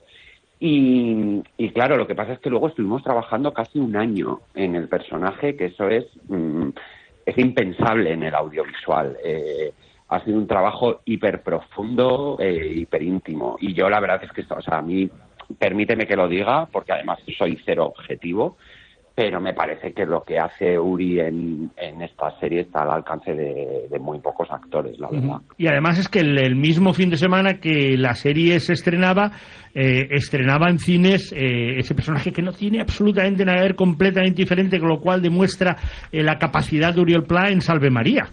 [SPEAKER 19] Y claro, lo que pasa es que luego estuvimos trabajando casi un año en el personaje, que eso es impensable en el audiovisual. Ha sido un trabajo hiper profundo, hiper íntimo. Y yo la verdad es que, a mí... Permíteme que lo diga, porque además soy cero objetivo, pero me parece que lo que hace Uri en esta serie está al alcance de muy pocos actores, la verdad.
[SPEAKER 7] Y además es que el mismo fin de semana que la serie se estrenaba en cines ese personaje que no tiene absolutamente nada que ver, completamente diferente, con lo cual demuestra la capacidad de Oriol Pla en Salve María.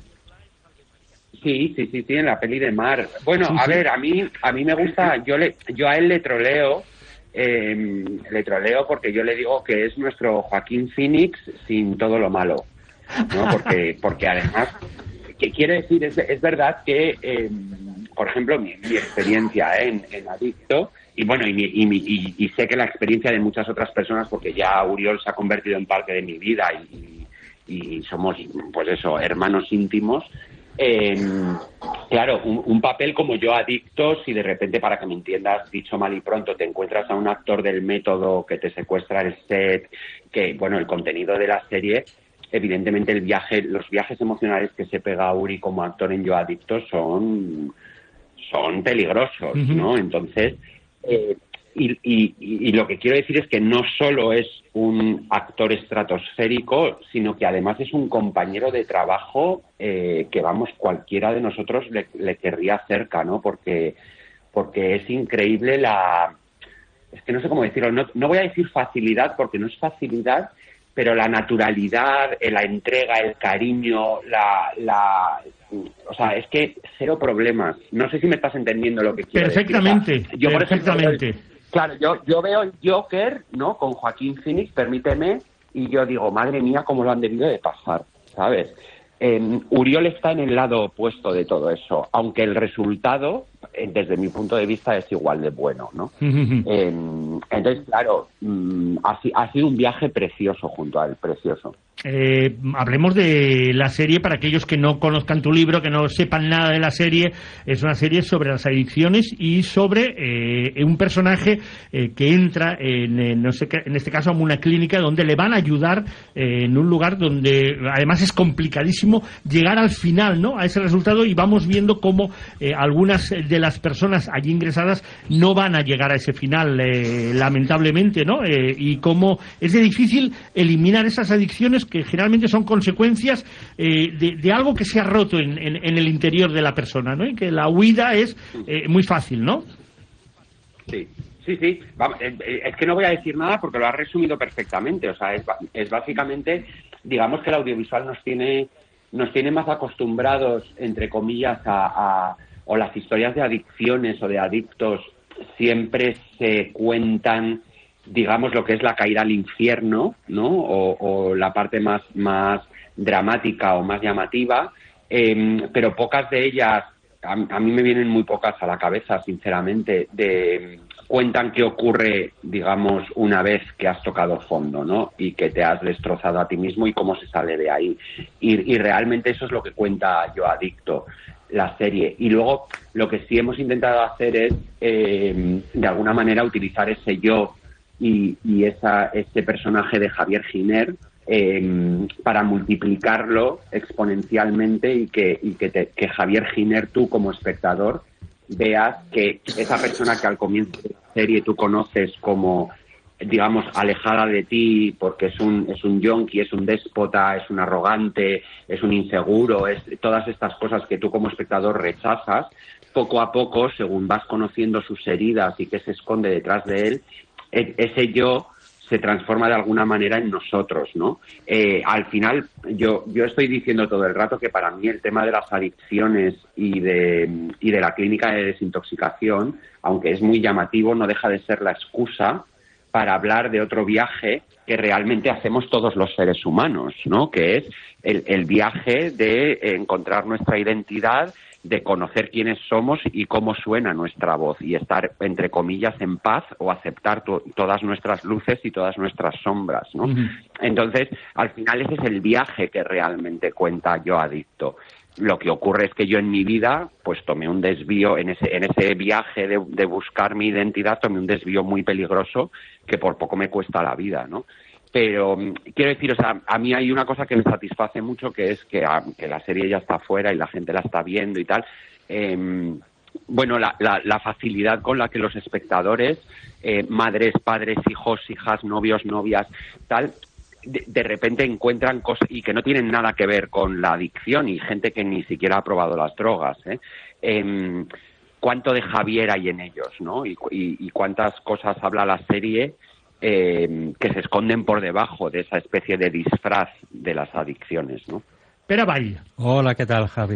[SPEAKER 19] Sí, en la peli de Mar. Bueno, sí, a ver, a mí me gusta, yo a él le troleo porque yo le digo que es nuestro Joaquín Phoenix sin todo lo malo, ¿no? Porque además, ¿qué quiere decir? Es verdad que, por ejemplo, mi experiencia en Adicto, y bueno, y sé que la experiencia de muchas otras personas, porque ya Oriol se ha convertido en parte de mi vida y somos, pues eso, hermanos íntimos. Claro, un papel como Yo Adicto, si de repente, para que me entiendas, dicho mal y pronto, te encuentras a un actor del método que te secuestra el set, que, bueno, el contenido de la serie evidentemente los viajes emocionales que se pega Uri como actor en Yo Adicto son peligrosos, ¿no? Entonces, y lo que quiero decir es que no solo es un actor estratosférico, sino que además es un compañero de trabajo que, vamos, cualquiera de nosotros le querría cerca, ¿no? Porque es increíble es que no sé cómo decirlo, no voy a decir facilidad porque no es facilidad, pero la naturalidad, la entrega, el cariño, o sea, es que cero problemas. No sé si me estás entendiendo lo que quiero decir. O sea, yo, por ejemplo, claro, yo veo el Joker, ¿no? Con Joaquín Phoenix, permíteme, y yo digo, madre mía, cómo lo han debido de pasar, ¿sabes? Uriol está en el lado opuesto de todo eso, aunque el resultado, desde mi punto de vista, es igual de bueno, ¿no? Entonces, claro, ha sido un viaje precioso junto a él, precioso.
[SPEAKER 7] Hablemos de la serie para aquellos que no conozcan tu libro, que no sepan nada de la serie. Es una serie sobre las adicciones y sobre un personaje que entra en este caso en una clínica donde le van a ayudar en un lugar donde además es complicadísimo llegar al final, ¿no? A ese resultado, y vamos viendo cómo algunas de las personas allí ingresadas no van a llegar a ese final, lamentablemente, ¿no? Y cómo es de difícil eliminar esas adicciones que generalmente son consecuencias de algo que se ha roto en el interior de la persona, ¿no? Y que la huida es muy fácil, ¿no?
[SPEAKER 19] Sí. Vamos, es que no voy a decir nada porque lo has resumido perfectamente. O sea, es básicamente, digamos que el audiovisual nos tiene más acostumbrados, entre comillas, o las historias de adicciones o de adictos siempre se cuentan, digamos, lo que es la caída al infierno, ¿no? O la parte más dramática o más llamativa, pero pocas de ellas, a mí me vienen muy pocas a la cabeza, sinceramente, cuentan qué ocurre, digamos, una vez que has tocado fondo, ¿no? Y que te has destrozado a ti mismo y cómo se sale de ahí. Y realmente eso es lo que cuenta Yo Adicto, la serie. Y luego lo que sí hemos intentado hacer es, de alguna manera, utilizar ese yo y ese personaje de Javier Giner para multiplicarlo exponencialmente y que Javier Giner, tú como espectador, veas que esa persona que al comienzo de la serie tú conoces como, digamos, alejada de ti porque es un yonki, es un déspota, es un arrogante, es un inseguro, es todas estas cosas que tú como espectador rechazas, poco a poco, según vas conociendo sus heridas y qué se esconde detrás de él, ese yo se transforma de alguna manera en nosotros, ¿no? Al final, yo estoy diciendo todo el rato que para mí el tema de las adicciones y de la clínica de desintoxicación, aunque es muy llamativo, no deja de ser la excusa para hablar de otro viaje que realmente hacemos todos los seres humanos, ¿no? Que es el viaje de encontrar nuestra identidad, de conocer quiénes somos y cómo suena nuestra voz y estar, entre comillas, en paz o aceptar todas nuestras luces y todas nuestras sombras, ¿no? Entonces, al final ese es el viaje que realmente cuenta Yo Adicto. Lo que ocurre es que yo en mi vida, pues tomé un desvío, en ese viaje de buscar mi identidad, tomé un desvío muy peligroso que por poco me cuesta la vida, ¿no? Pero quiero decir, o sea, a mí hay una cosa que me satisface mucho, que es que la serie ya está fuera y la gente la está viendo y tal. Bueno, la facilidad con la que los espectadores, madres, padres, hijos, hijas, novios, novias, tal, de repente encuentran cosas y que no tienen nada que ver con la adicción y gente que ni siquiera ha probado las drogas, cuánto de Javier hay en ellos, ¿no? Y cuántas cosas habla la serie que se esconden por debajo de esa especie de disfraz de las adicciones, ¿no?
[SPEAKER 7] Pera Vall.
[SPEAKER 11] Hola, ¿qué tal, Javi?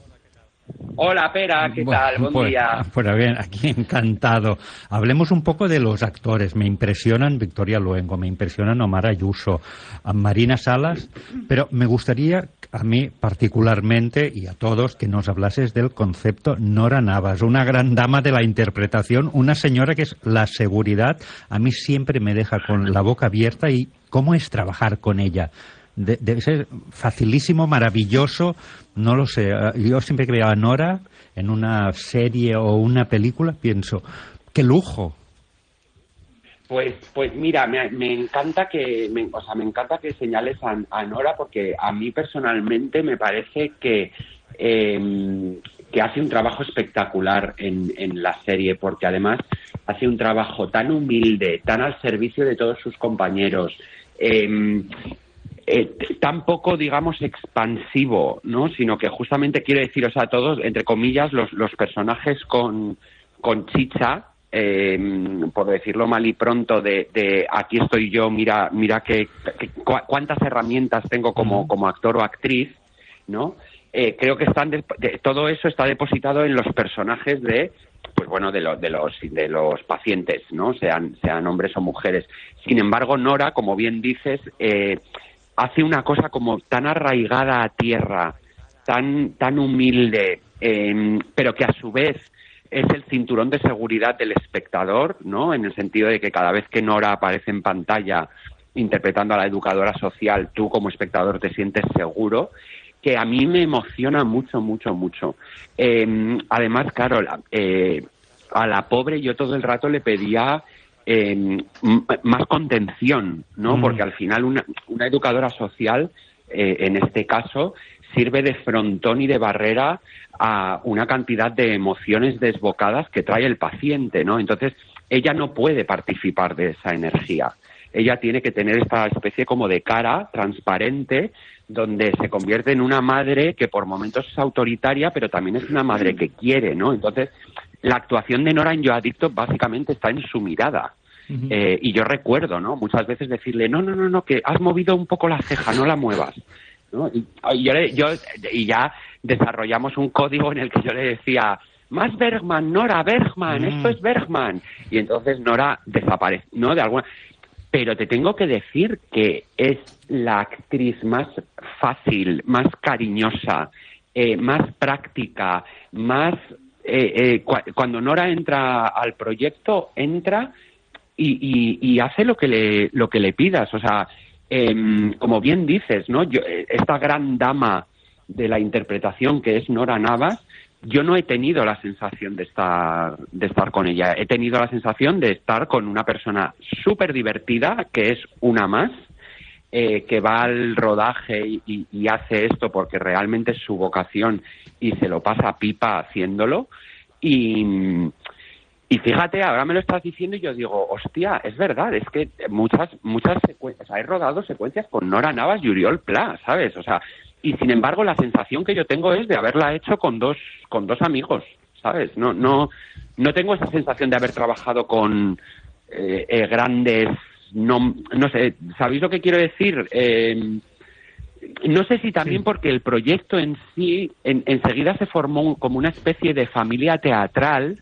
[SPEAKER 19] Hola, Pera, ¿qué tal? Buen día.
[SPEAKER 11] Pues bien, aquí encantado. Hablemos un poco de los actores. Me impresionan Victoria Luengo, me impresionan Omar Ayuso, a Marina Salas, pero me gustaría a mí particularmente y a todos que nos hablases del concepto Nora Navas, una gran dama de la interpretación, una señora que es la seguridad. A mí siempre me deja con la boca abierta. ¿Y cómo es trabajar con ella? Debe ser facilísimo, maravilloso, no lo sé. Yo siempre que veo a Nora en una serie o una película pienso, ¡qué lujo!
[SPEAKER 19] Pues mira, me encanta que me encanta que señales a Nora, porque a mí personalmente me parece que hace un trabajo espectacular en la serie, porque además hace un trabajo tan humilde, tan al servicio de todos sus compañeros, tan poco, digamos, expansivo, ¿no? Sino que justamente quiere decir, o sea, todos, entre comillas, los personajes con chicha, por decirlo mal y pronto, de aquí estoy yo, mira cuántas herramientas tengo como actor o actriz, ¿no? Creo que todo eso está depositado en los personajes de los pacientes, ¿no? Sean hombres o mujeres. Sin embargo, Nora, como bien dices, hace una cosa como tan arraigada a tierra, tan humilde, pero que a su vez es el cinturón de seguridad del espectador, ¿no? En el sentido de que cada vez que Nora aparece en pantalla interpretando a la educadora social, tú como espectador te sientes seguro, que a mí me emociona mucho, mucho, mucho. Además, claro, a la pobre yo todo el rato le pedía más contención, ¿no? Porque al final una educadora social, en este caso, sirve de frontón y de barrera a una cantidad de emociones desbocadas que trae el paciente, ¿no? Entonces, ella no puede participar de esa energía. Ella tiene que tener esta especie como de cara transparente, donde se convierte en una madre que por momentos es autoritaria, pero también es una madre que quiere, ¿no? Entonces, la actuación de Nora en Yo Adicto básicamente está en su mirada. Y yo recuerdo, ¿no? Muchas veces decirle, no, que has movido un poco la ceja, no la muevas, ¿no? Y ya desarrollamos un código en el que yo le decía, más Bergman, Nora, Bergman, esto es Bergman. Y entonces Nora desaparece, ¿no? Pero te tengo que decir que es la actriz más fácil, más cariñosa, más práctica, más... cuando Nora entra al proyecto, entra y hace lo que le pidas. O sea, como bien dices, ¿no? Esta gran dama de la interpretación que es Nora Navas, yo no he tenido la sensación de estar con ella. He tenido la sensación de estar con una persona súper divertida, que es una más, que va al rodaje y hace esto porque realmente es su vocación y se lo pasa pipa haciéndolo. Y fíjate, ahora me lo estás diciendo y yo digo, hostia, es verdad, es que muchas secuencias, he rodado secuencias con Nora Navas y Oriol Pla, ¿sabes? O sea, y sin embargo la sensación que yo tengo es de haberla hecho con dos amigos, ¿sabes? No tengo esa sensación de haber trabajado con grandes, no sé, ¿sabéis lo que quiero decir? No sé si también porque el proyecto en sí enseguida se formó como una especie de familia teatral,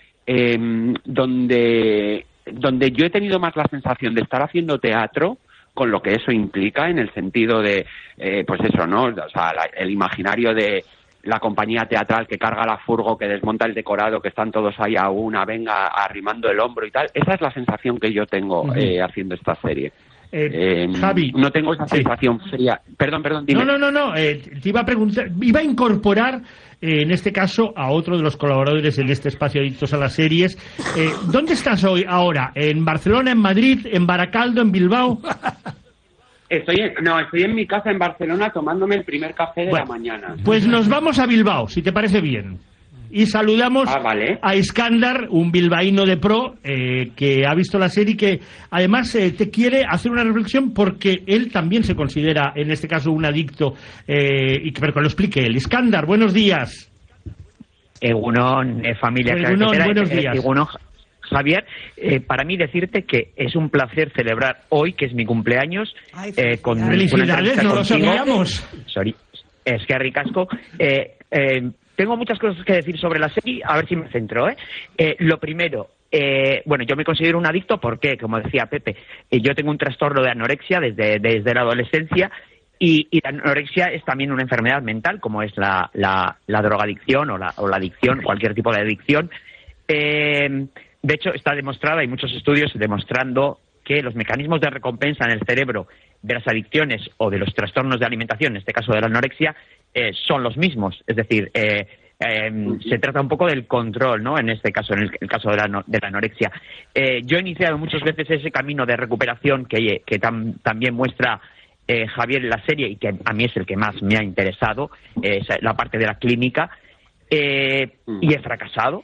[SPEAKER 19] donde yo he tenido más la sensación de estar haciendo teatro, con lo que eso implica, en el sentido de, pues eso, ¿no? O sea, el imaginario de la compañía teatral que carga la furgo, que desmonta el decorado, que están todos ahí a una, venga, arrimando el hombro y tal. Esa es la sensación que yo tengo haciendo esta serie.
[SPEAKER 7] Javi,
[SPEAKER 19] no tengo esa sensación fría. Perdón, dime.
[SPEAKER 7] No. Te iba a preguntar, iba a incorporar en este caso a otro de los colaboradores en este espacio Adictos a las Series. ¿Dónde estás hoy ahora? ¿En Barcelona, en Madrid, en Baracaldo, en Bilbao?
[SPEAKER 19] Estoy en mi casa en Barcelona tomándome el primer café de la mañana.
[SPEAKER 7] Pues nos vamos a Bilbao, si te parece bien. Y saludamos a Iskandar, un bilbaíno de pro, que ha visto la serie y que además te quiere hacer una reflexión porque él también se considera, en este caso, un adicto, pero que lo explique él. Iskandar, buenos días.
[SPEAKER 20] Egunon, familia.
[SPEAKER 7] Egunon, buenos días.
[SPEAKER 20] Egunon, Javier, para mí decirte que es un placer celebrar hoy, que es mi cumpleaños, con
[SPEAKER 7] felicidades, no lo sabíamos.
[SPEAKER 20] Es que ricasco. Tengo muchas cosas que decir sobre la serie, a ver si me centro, Lo primero, yo me considero un adicto porque, como decía Pepe, yo tengo un trastorno de anorexia desde la adolescencia y la anorexia es también una enfermedad mental, como es la drogadicción o la adicción, cualquier tipo de adicción. De hecho, está demostrada, hay muchos estudios demostrando que los mecanismos de recompensa en el cerebro de las adicciones o de los trastornos de alimentación, en este caso de la anorexia, son los mismos. Es decir, Se trata un poco del control, ¿no? En este caso, en el caso de la anorexia. Yo he iniciado muchas veces ese camino de recuperación que también muestra Javier en la serie y que a mí es el que más me ha interesado, la parte de la clínica, y he fracasado,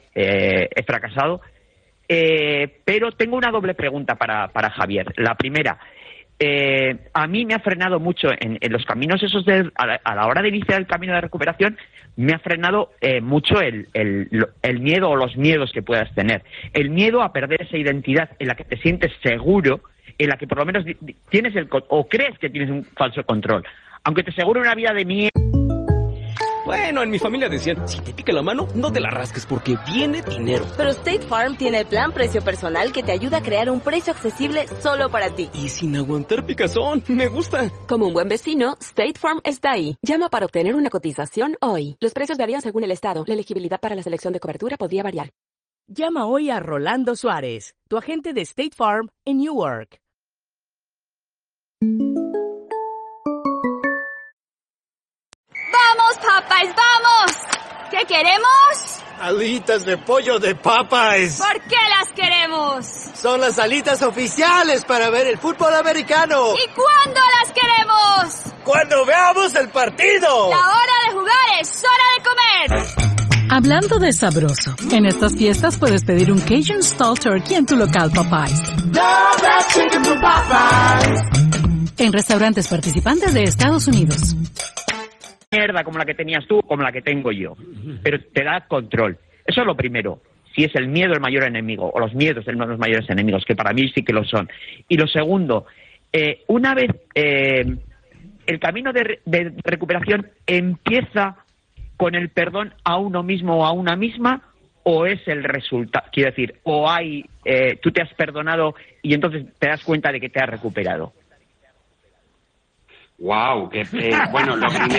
[SPEAKER 20] pero tengo una doble pregunta para Javier. La primera, a mí me ha frenado mucho en los caminos esos a la hora de iniciar el camino de recuperación, me ha frenado mucho el miedo o los miedos que puedas tener. El miedo a perder esa identidad en la que te sientes seguro, en la que por lo menos tienes o crees que tienes un falso control. Aunque te asegure una vida de miedo.
[SPEAKER 13] Bueno, en mi familia decían, si te pica la mano, no te la rasques porque viene dinero.
[SPEAKER 17] Pero State Farm tiene el plan precio personal que te ayuda a crear un precio accesible solo para ti.
[SPEAKER 13] Y sin aguantar picazón, me gusta.
[SPEAKER 14] Como un buen vecino, State Farm está ahí. Llama para obtener una cotización hoy. Los precios varían según el estado. La elegibilidad para la selección de cobertura podría variar.
[SPEAKER 15] Llama hoy a Rolando Suárez, tu agente de State Farm en Newark.
[SPEAKER 5] ¡Vamos, Popeyes, vamos! ¿Qué queremos?
[SPEAKER 21] Alitas de pollo de Popeyes.
[SPEAKER 5] ¿Por qué las queremos?
[SPEAKER 21] Son las alitas oficiales para ver el fútbol americano.
[SPEAKER 5] ¿Y cuándo las queremos?
[SPEAKER 21] ¡Cuando veamos el partido!
[SPEAKER 5] La hora de jugar es hora de comer.
[SPEAKER 22] Hablando de sabroso, en estas fiestas puedes pedir un Cajun Style Turkey en tu local Popeyes. En restaurantes participantes de Estados Unidos.
[SPEAKER 20] Mierda como la que tenías tú, como la que tengo yo. Pero te da control. Eso es lo primero. Si es el miedo el mayor enemigo, o los miedos uno de los mayores enemigos, que para mí sí que lo son. Y lo segundo, una vez el camino de recuperación empieza con el perdón a uno mismo o a una misma, o es el resultado, quiero decir, o tú te has perdonado y entonces te das cuenta de que te has recuperado.
[SPEAKER 19] Wow, bueno,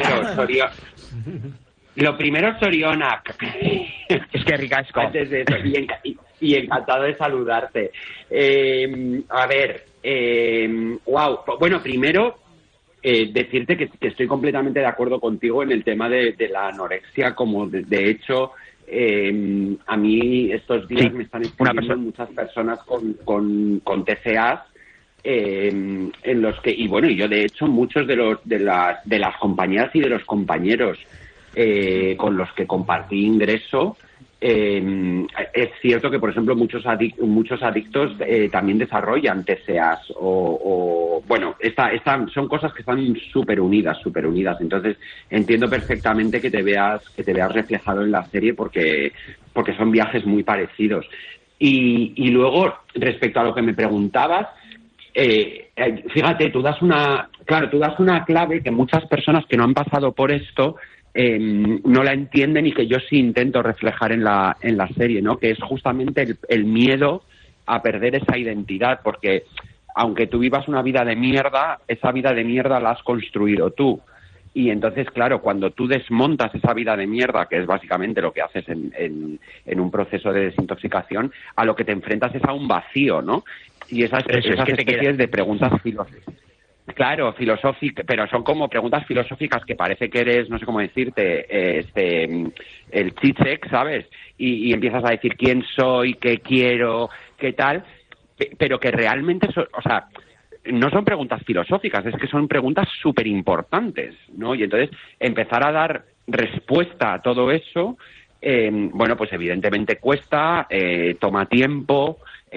[SPEAKER 19] lo primero, Soriona.
[SPEAKER 20] Es que ricasco.
[SPEAKER 19] Antes de eso, y encantado de saludarte. A ver, wow. Bueno, primero, decirte que estoy completamente de acuerdo contigo en el tema de la anorexia, como de hecho, a mí estos días me están escribiendo muchas personas con TCAs, en los que, y bueno, yo de hecho muchos de las compañeras y de los compañeros con los que compartí ingreso, es cierto que por ejemplo muchos adictos también desarrollan TCAs o bueno, son cosas que están súper unidas, entonces entiendo perfectamente que te veas reflejado en la serie porque son viajes muy parecidos. Y luego, respecto a lo que me preguntabas, fíjate, tú das una clave que muchas personas que no han pasado por esto no la entienden y que yo sí intento reflejar en la serie, ¿no? Que es justamente el miedo a perder esa identidad, porque aunque tú vivas una vida de mierda, esa vida de mierda la has construido tú. Y entonces, claro, cuando tú desmontas esa vida de mierda, que es básicamente lo que haces en un proceso de desintoxicación, a lo que te enfrentas es a un vacío, ¿no? Y esas especies de preguntas filosóficas. Claro, filosóficas, pero son como preguntas filosóficas que parece que eres, no sé cómo decirte, el Zizek, ¿sabes? Y empiezas a decir quién soy, qué quiero, qué tal, pero que realmente, o sea, no son preguntas filosóficas, es que son preguntas súper importantes, ¿no? Y entonces empezar a dar respuesta a todo eso, bueno, pues evidentemente cuesta, toma tiempo,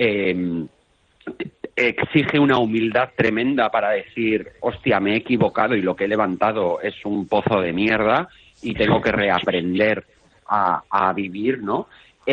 [SPEAKER 19] exige una humildad tremenda para decir, hostia, me he equivocado y lo que he levantado es un pozo de mierda y tengo que reaprender a vivir, ¿no?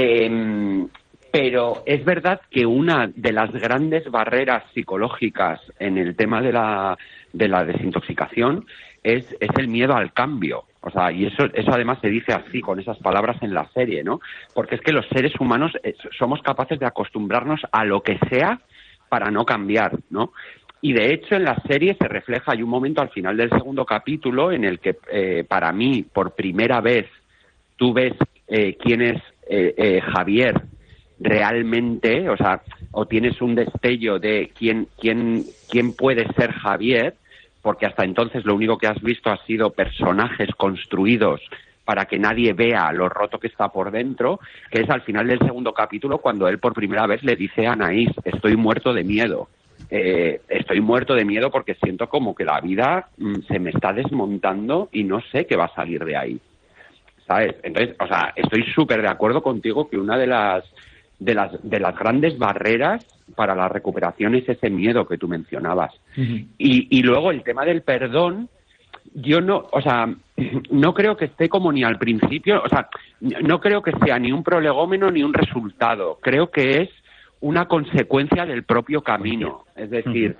[SPEAKER 19] Pero es verdad que una de las grandes barreras psicológicas en el tema de la desintoxicación es el miedo al cambio. O sea, y eso además se dice así, con esas palabras en la serie, ¿no? Porque es que los seres humanos somos capaces de acostumbrarnos a lo que sea para no cambiar, ¿no? Y de hecho en la serie se refleja, hay un momento al final del segundo capítulo en el que para mí, por primera vez, tú ves quién es Javier realmente, o sea, o tienes un destello de quién puede ser Javier, porque hasta entonces lo único que has visto ha sido personajes construidos para que nadie vea lo roto que está por dentro, que es al final del segundo capítulo cuando él por primera vez le dice a Anaïs, estoy muerto de miedo. Estoy muerto de miedo porque siento como que la vida se me está desmontando y no sé qué va a salir de ahí, ¿sabes? Entonces, o sea, estoy súper de acuerdo contigo que una de las grandes barreras para la recuperación es ese miedo que tú mencionabas. Y luego el tema del perdón, yo no, o sea, no creo que esté como ni al principio, o sea, no creo que sea ni un prolegómeno ni un resultado, creo que es una consecuencia del propio camino. Es decir,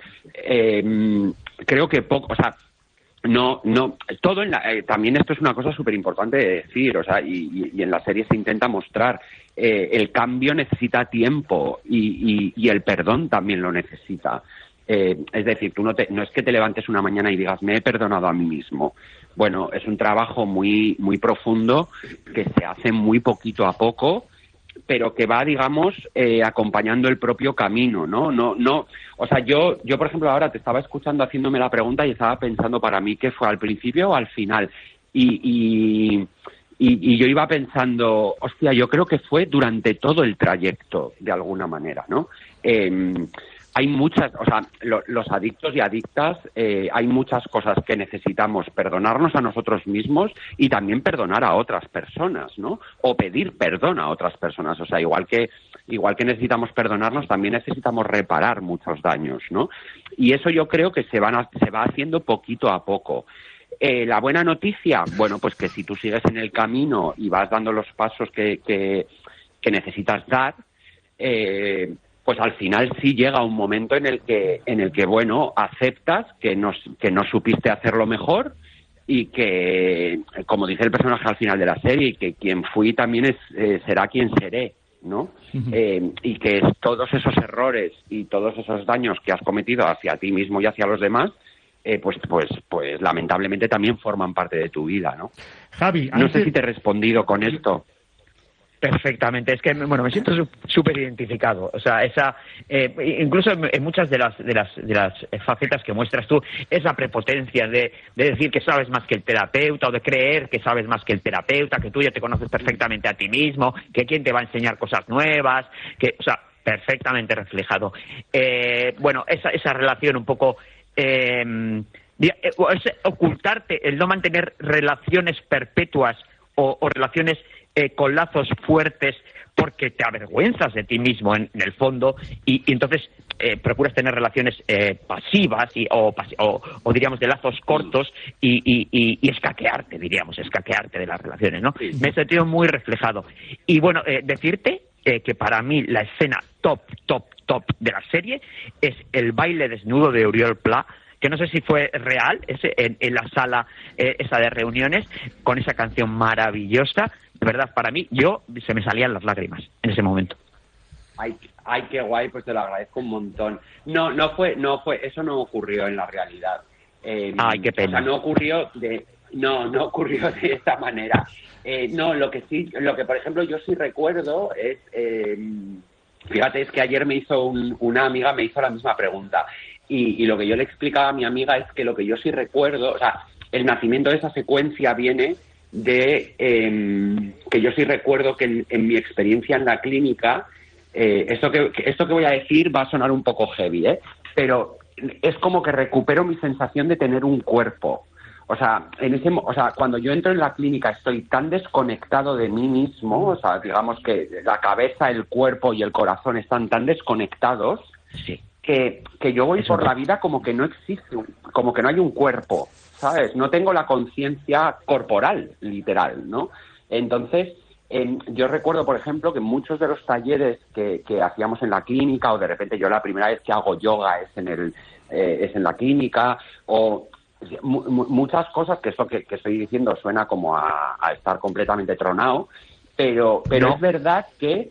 [SPEAKER 19] creo que poco, o sea, no, todo en también esto es una cosa súper importante de decir, o sea, y en la serie se intenta mostrar, el cambio necesita tiempo y el perdón también lo necesita. Es decir, tú no es que te levantes una mañana y digas, me he perdonado a mí mismo. Bueno, es un trabajo muy, muy profundo que se hace muy poquito a poco, pero que va, digamos, acompañando el propio camino, ¿no? No, o sea, yo, por ejemplo, ahora te estaba escuchando haciéndome la pregunta y estaba pensando para mí que fue al principio o al final. Y yo iba pensando, hostia, yo creo que fue durante todo el trayecto, de alguna manera, ¿no? Hay muchas, o sea, los adictos y adictas, hay muchas cosas que necesitamos perdonarnos a nosotros mismos y también perdonar a otras personas, ¿no? O pedir perdón a otras personas. O sea, igual que necesitamos perdonarnos, también necesitamos reparar muchos daños, ¿no? Y eso yo creo que se va haciendo poquito a poco. La buena noticia, bueno, pues que si tú sigues en el camino y vas dando los pasos que necesitas dar, pues al final sí llega un momento en el que bueno, aceptas que no supiste hacerlo mejor y que, como dice el personaje al final de la serie, que quien fui también será quien seré, ¿no? Y que todos esos errores y todos esos daños que has cometido hacia ti mismo y hacia los demás, pues lamentablemente también forman parte de tu vida, ¿no?
[SPEAKER 7] Javi,
[SPEAKER 19] no sé si te he respondido con esto.
[SPEAKER 20] Perfectamente, es que bueno, me siento súper identificado, o sea, incluso en muchas de las facetas que muestras tú, esa prepotencia de decir que sabes más que el terapeuta o de creer que sabes más que el terapeuta, que tú ya te conoces perfectamente a ti mismo, que quién te va a enseñar cosas nuevas, o sea, perfectamente reflejado. Bueno, esa relación un poco es ocultarte, el no mantener relaciones perpetuas o relaciones con lazos fuertes porque te avergüenzas de ti mismo en el fondo y entonces procuras tener relaciones pasivas o diríamos de lazos cortos y escaquearte de las relaciones, ¿no? Sí. Me he sentido muy reflejado. Y bueno, decirte que para mí la escena top de la serie es el baile desnudo de Oriol Pla, que no sé si fue real, en la sala esa de reuniones, con esa canción maravillosa. De verdad, para mí, se me salían las lágrimas en ese momento.
[SPEAKER 19] Ay, qué guay, pues te lo agradezco un montón. No fue, eso no ocurrió en la realidad.
[SPEAKER 20] Ay, qué pena.
[SPEAKER 19] O sea, no ocurrió de esta manera. Lo que por ejemplo yo sí recuerdo es, fíjate, es que ayer una amiga me hizo la misma pregunta y lo que yo le explicaba a mi amiga es que lo que yo sí recuerdo, o sea, el nacimiento de esa secuencia viene de que yo sí recuerdo que en mi experiencia en la clínica, esto que voy a decir va a sonar un poco heavy, pero es como que recupero mi sensación de tener un cuerpo. O sea, cuando yo entro en la clínica estoy tan desconectado de mí mismo, o sea, digamos que la cabeza, el cuerpo y el corazón están tan desconectados, sí, que yo voy por la vida como que no existe, como que no hay un cuerpo, ¿sabes? No tengo la conciencia corporal, literal, ¿no? Entonces, yo recuerdo, por ejemplo, que muchos de los talleres que hacíamos en la clínica, o de repente yo la primera vez que hago yoga es en la clínica, o muchas cosas, que esto que estoy diciendo suena como a estar completamente tronado, pero no. Es verdad que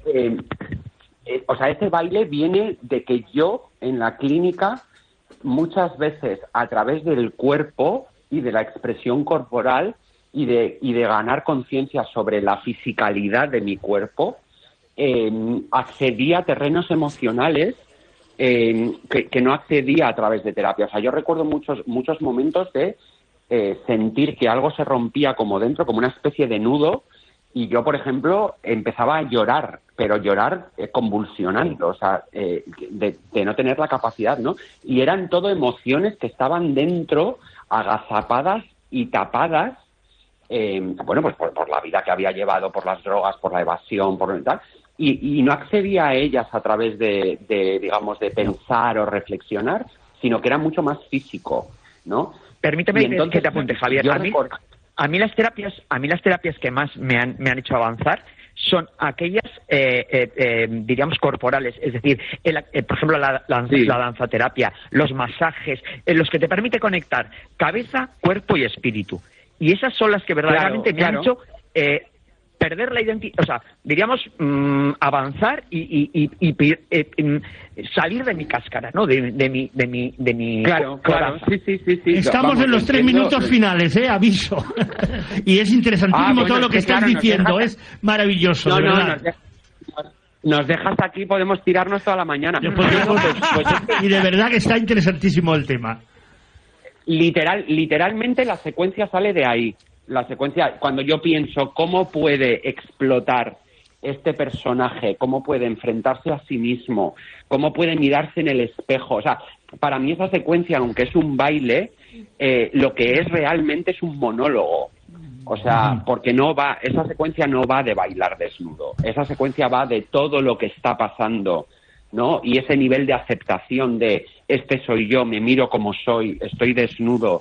[SPEAKER 19] o sea, ese baile viene de que yo en la clínica muchas veces a través del cuerpo y de la expresión corporal y de ganar conciencia sobre la fisicalidad de mi cuerpo, accedía a terrenos emocionales que no accedía a través de terapia. O sea, yo recuerdo muchos momentos de sentir que algo se rompía como dentro, como una especie de nudo, y yo, por ejemplo, empezaba a llorar, pero llorar convulsionando, o sea, de no tener la capacidad, ¿no? Y eran todo emociones que estaban dentro, agazapadas y tapadas, bueno, pues por la vida que había llevado, por las drogas, por la evasión, por tal, y no accedía a ellas a través de digamos, de pensar o reflexionar, sino que era mucho más físico, ¿no?
[SPEAKER 20] Permíteme que te apunte, Javier. A mí las terapias que más me han hecho avanzar son aquellas, diríamos, corporales, es decir, por ejemplo, la danzaterapia, los masajes, los que te permite conectar cabeza, cuerpo y espíritu. Y esas son las que verdaderamente me han hecho perder la identidad, o sea, diríamos, avanzar y salir de mi cáscara, ¿no? De mi
[SPEAKER 19] claro, sí.
[SPEAKER 7] Estamos en los 3 minutos finales, aviso. Y es interesantísimo todo lo que estás diciendo, es maravilloso, de verdad.
[SPEAKER 19] Nos dejas aquí, podemos tirarnos toda la mañana.
[SPEAKER 7] Y de verdad que está interesantísimo el tema.
[SPEAKER 19] Literalmente la secuencia sale de ahí. La secuencia, cuando yo pienso cómo puede explotar este personaje, cómo puede enfrentarse a sí mismo, cómo puede mirarse en el espejo. O sea, para mí esa secuencia, aunque es un baile, lo que es realmente es un monólogo. O sea, porque esa secuencia no va de bailar desnudo. Esa secuencia va de todo lo que está pasando, ¿no? Y ese nivel de aceptación de este soy yo, me miro como soy, estoy desnudo,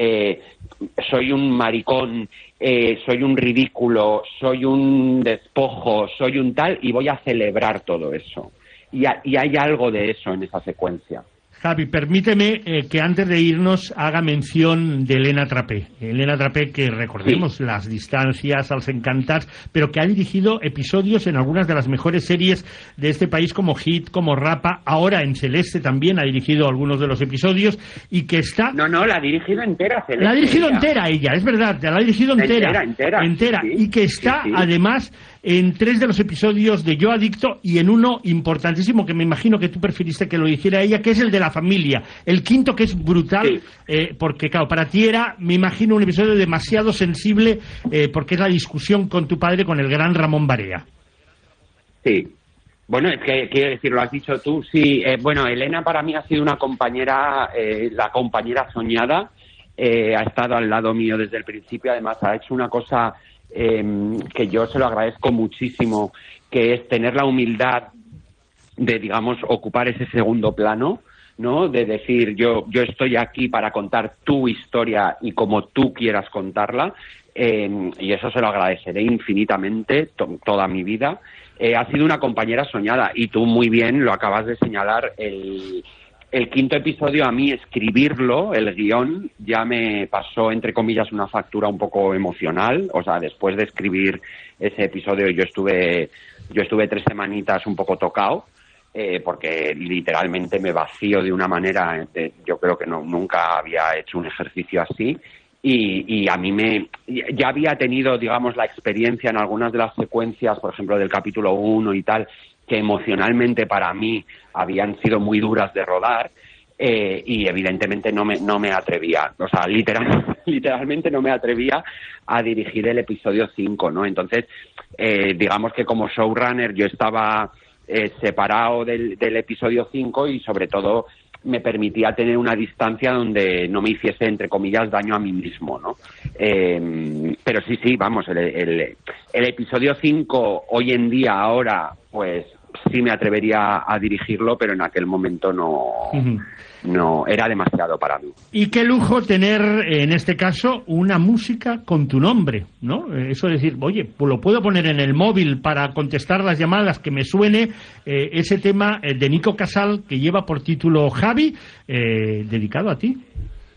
[SPEAKER 19] soy un maricón, soy un ridículo, soy un despojo, soy un tal, y voy a celebrar todo eso. Y hay algo de eso en esa secuencia.
[SPEAKER 7] Javi, permíteme que antes de irnos haga mención de Elena Trapé. Elena Trapé, que recordemos Las distancias, als encantats, pero que ha dirigido episodios en algunas de las mejores series de este país, como Hit, como Rapa, ahora en Celeste también ha dirigido algunos de los episodios, y que está...
[SPEAKER 19] No, la ha dirigido entera, Celeste.
[SPEAKER 7] La ha dirigido entera ella, es verdad, la ha dirigido entera.
[SPEAKER 19] Sí,
[SPEAKER 7] y que está, además, en 3 de los episodios de Yo Adicto, y en uno importantísimo que me imagino que tú preferiste que lo dijera ella, que es el de la familia. El 5º, que es brutal, porque claro, para ti era, me imagino, un episodio demasiado sensible, porque es la discusión con tu padre, con el gran Ramón Barea.
[SPEAKER 19] Sí. Bueno, es que quiero decir, lo has dicho tú, sí. Bueno, Elena para mí ha sido una compañera, la compañera soñada, ha estado al lado mío desde el principio, además ha hecho una cosa que yo se lo agradezco muchísimo, que es tener la humildad de, digamos, ocupar ese segundo plano, ¿no? De decir, yo estoy aquí para contar tu historia y como tú quieras contarla, y eso se lo agradeceré infinitamente toda mi vida. Ha sido una compañera soñada, y tú muy bien lo acabas de señalar. El 5º episodio, a mí escribirlo, el guión, ya me pasó, entre comillas, una factura un poco emocional. O sea, después de escribir ese episodio yo estuve 3 semanitas un poco tocado, porque literalmente me vacío de una manera, yo creo que nunca había hecho un ejercicio así. Y a mí ya había tenido, digamos, la experiencia en algunas de las secuencias, por ejemplo, del capítulo 1 y tal, que emocionalmente para mí habían sido muy duras de rodar, y evidentemente no me atrevía, o sea, literalmente no me atrevía a dirigir el episodio 5, ¿no? Entonces, digamos que como showrunner yo estaba separado del episodio 5, y sobre todo me permitía tener una distancia donde no me hiciese, entre comillas, daño a mí mismo, ¿no? Pero sí, vamos, el episodio 5 hoy en día, ahora, pues sí me atrevería a dirigirlo, pero en aquel momento no era demasiado para mí.
[SPEAKER 7] Y qué lujo tener, en este caso, una música con tu nombre, ¿no? Eso de decir, oye, pues lo puedo poner en el móvil para contestar las llamadas, que me suene ese tema de Nico Casal, que lleva por título Javi, dedicado a ti.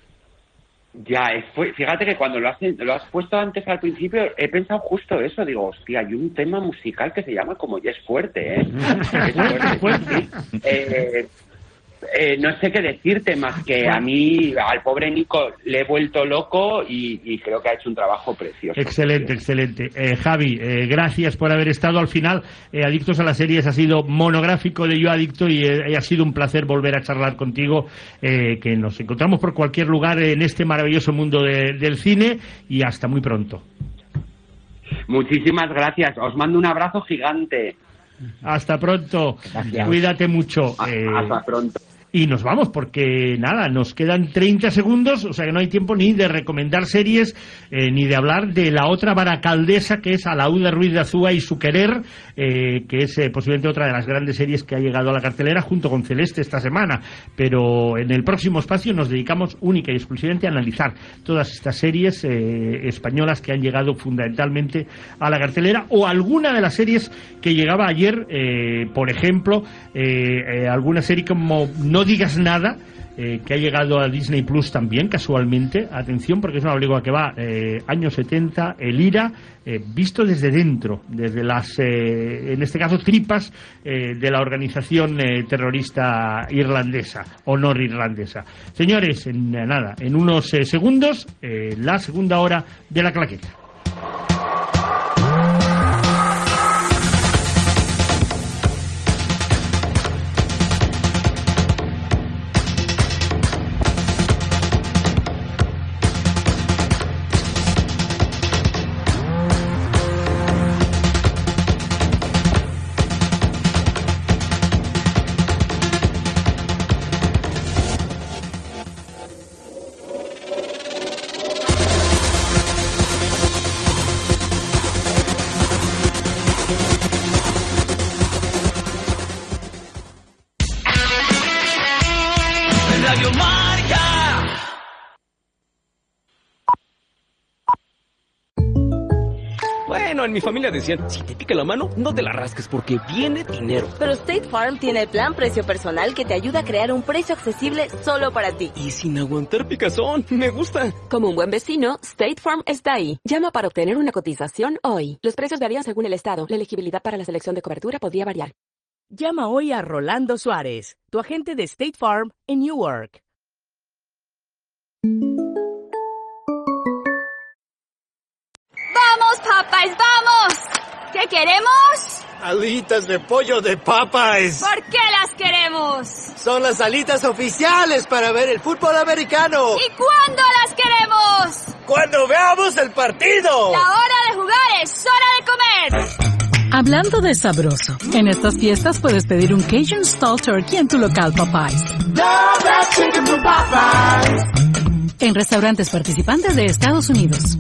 [SPEAKER 19] Ya, fíjate que cuando lo has puesto antes al principio, he pensado justo eso. Digo, hostia, hay un tema musical que se llama como Ya es fuerte, ¿eh? Es fuerte. No sé qué decirte más que a mí, al pobre Nico, le he vuelto loco y creo que ha hecho un trabajo precioso.
[SPEAKER 7] Excelente, excelente. Javi, gracias por haber estado. Al final, Adictos a las Series ha sido monográfico de Yo Adicto y ha sido un placer volver a charlar contigo, que nos encontramos por cualquier lugar en este maravilloso mundo del cine, y hasta muy pronto.
[SPEAKER 19] Muchísimas gracias. Os mando un abrazo gigante.
[SPEAKER 7] Hasta pronto.
[SPEAKER 19] Gracias.
[SPEAKER 7] Cuídate mucho.
[SPEAKER 19] Hasta pronto.
[SPEAKER 7] Y nos vamos porque, nada, nos quedan 30 segundos, o sea que no hay tiempo ni de recomendar series, ni de hablar de la otra baracaldesa, que es Alauda Ruiz de Azúa y Su Querer, que es posiblemente otra de las grandes series que ha llegado a la cartelera junto con Celeste esta semana. Pero en el próximo espacio nos dedicamos única y exclusivamente a analizar todas estas series españolas que han llegado fundamentalmente a la cartelera, o alguna de las series que llegaba ayer, por ejemplo, alguna serie como No digas nada, que ha llegado a Disney Plus también, casualmente. Atención, porque es una película que va años 70, El Ira, visto desde dentro, desde las, en este caso, tripas de la organización terrorista irlandesa, o norirlandesa. Señores, en unos segundos, la segunda hora de La Claqueta.
[SPEAKER 13] Bueno, en mi familia decían, si te pica la mano, no te la rasques porque viene dinero.
[SPEAKER 17] Pero State Farm tiene el plan precio personal que te ayuda a crear un precio accesible solo para ti.
[SPEAKER 13] Y sin aguantar picazón, me gusta.
[SPEAKER 14] Como un buen vecino, State Farm está ahí. Llama para obtener una cotización hoy. Los precios varían según el estado. La elegibilidad para la selección de cobertura podría variar.
[SPEAKER 15] Llama hoy a Rolando Suárez, tu agente de State Farm en Newark.
[SPEAKER 5] ¡Vamos, Popeyes, vamos! ¿Qué queremos?
[SPEAKER 21] Alitas de pollo de Popeyes.
[SPEAKER 5] ¿Por qué las queremos?
[SPEAKER 21] Son las alitas oficiales para ver el fútbol americano.
[SPEAKER 5] ¿Y cuándo las queremos?
[SPEAKER 21] ¡Cuando veamos el partido!
[SPEAKER 5] La hora de jugar es hora de comer.
[SPEAKER 22] Hablando de sabroso, en estas fiestas puedes pedir un Cajun Stall Turkey en tu local Popeyes. En restaurantes participantes de Estados Unidos.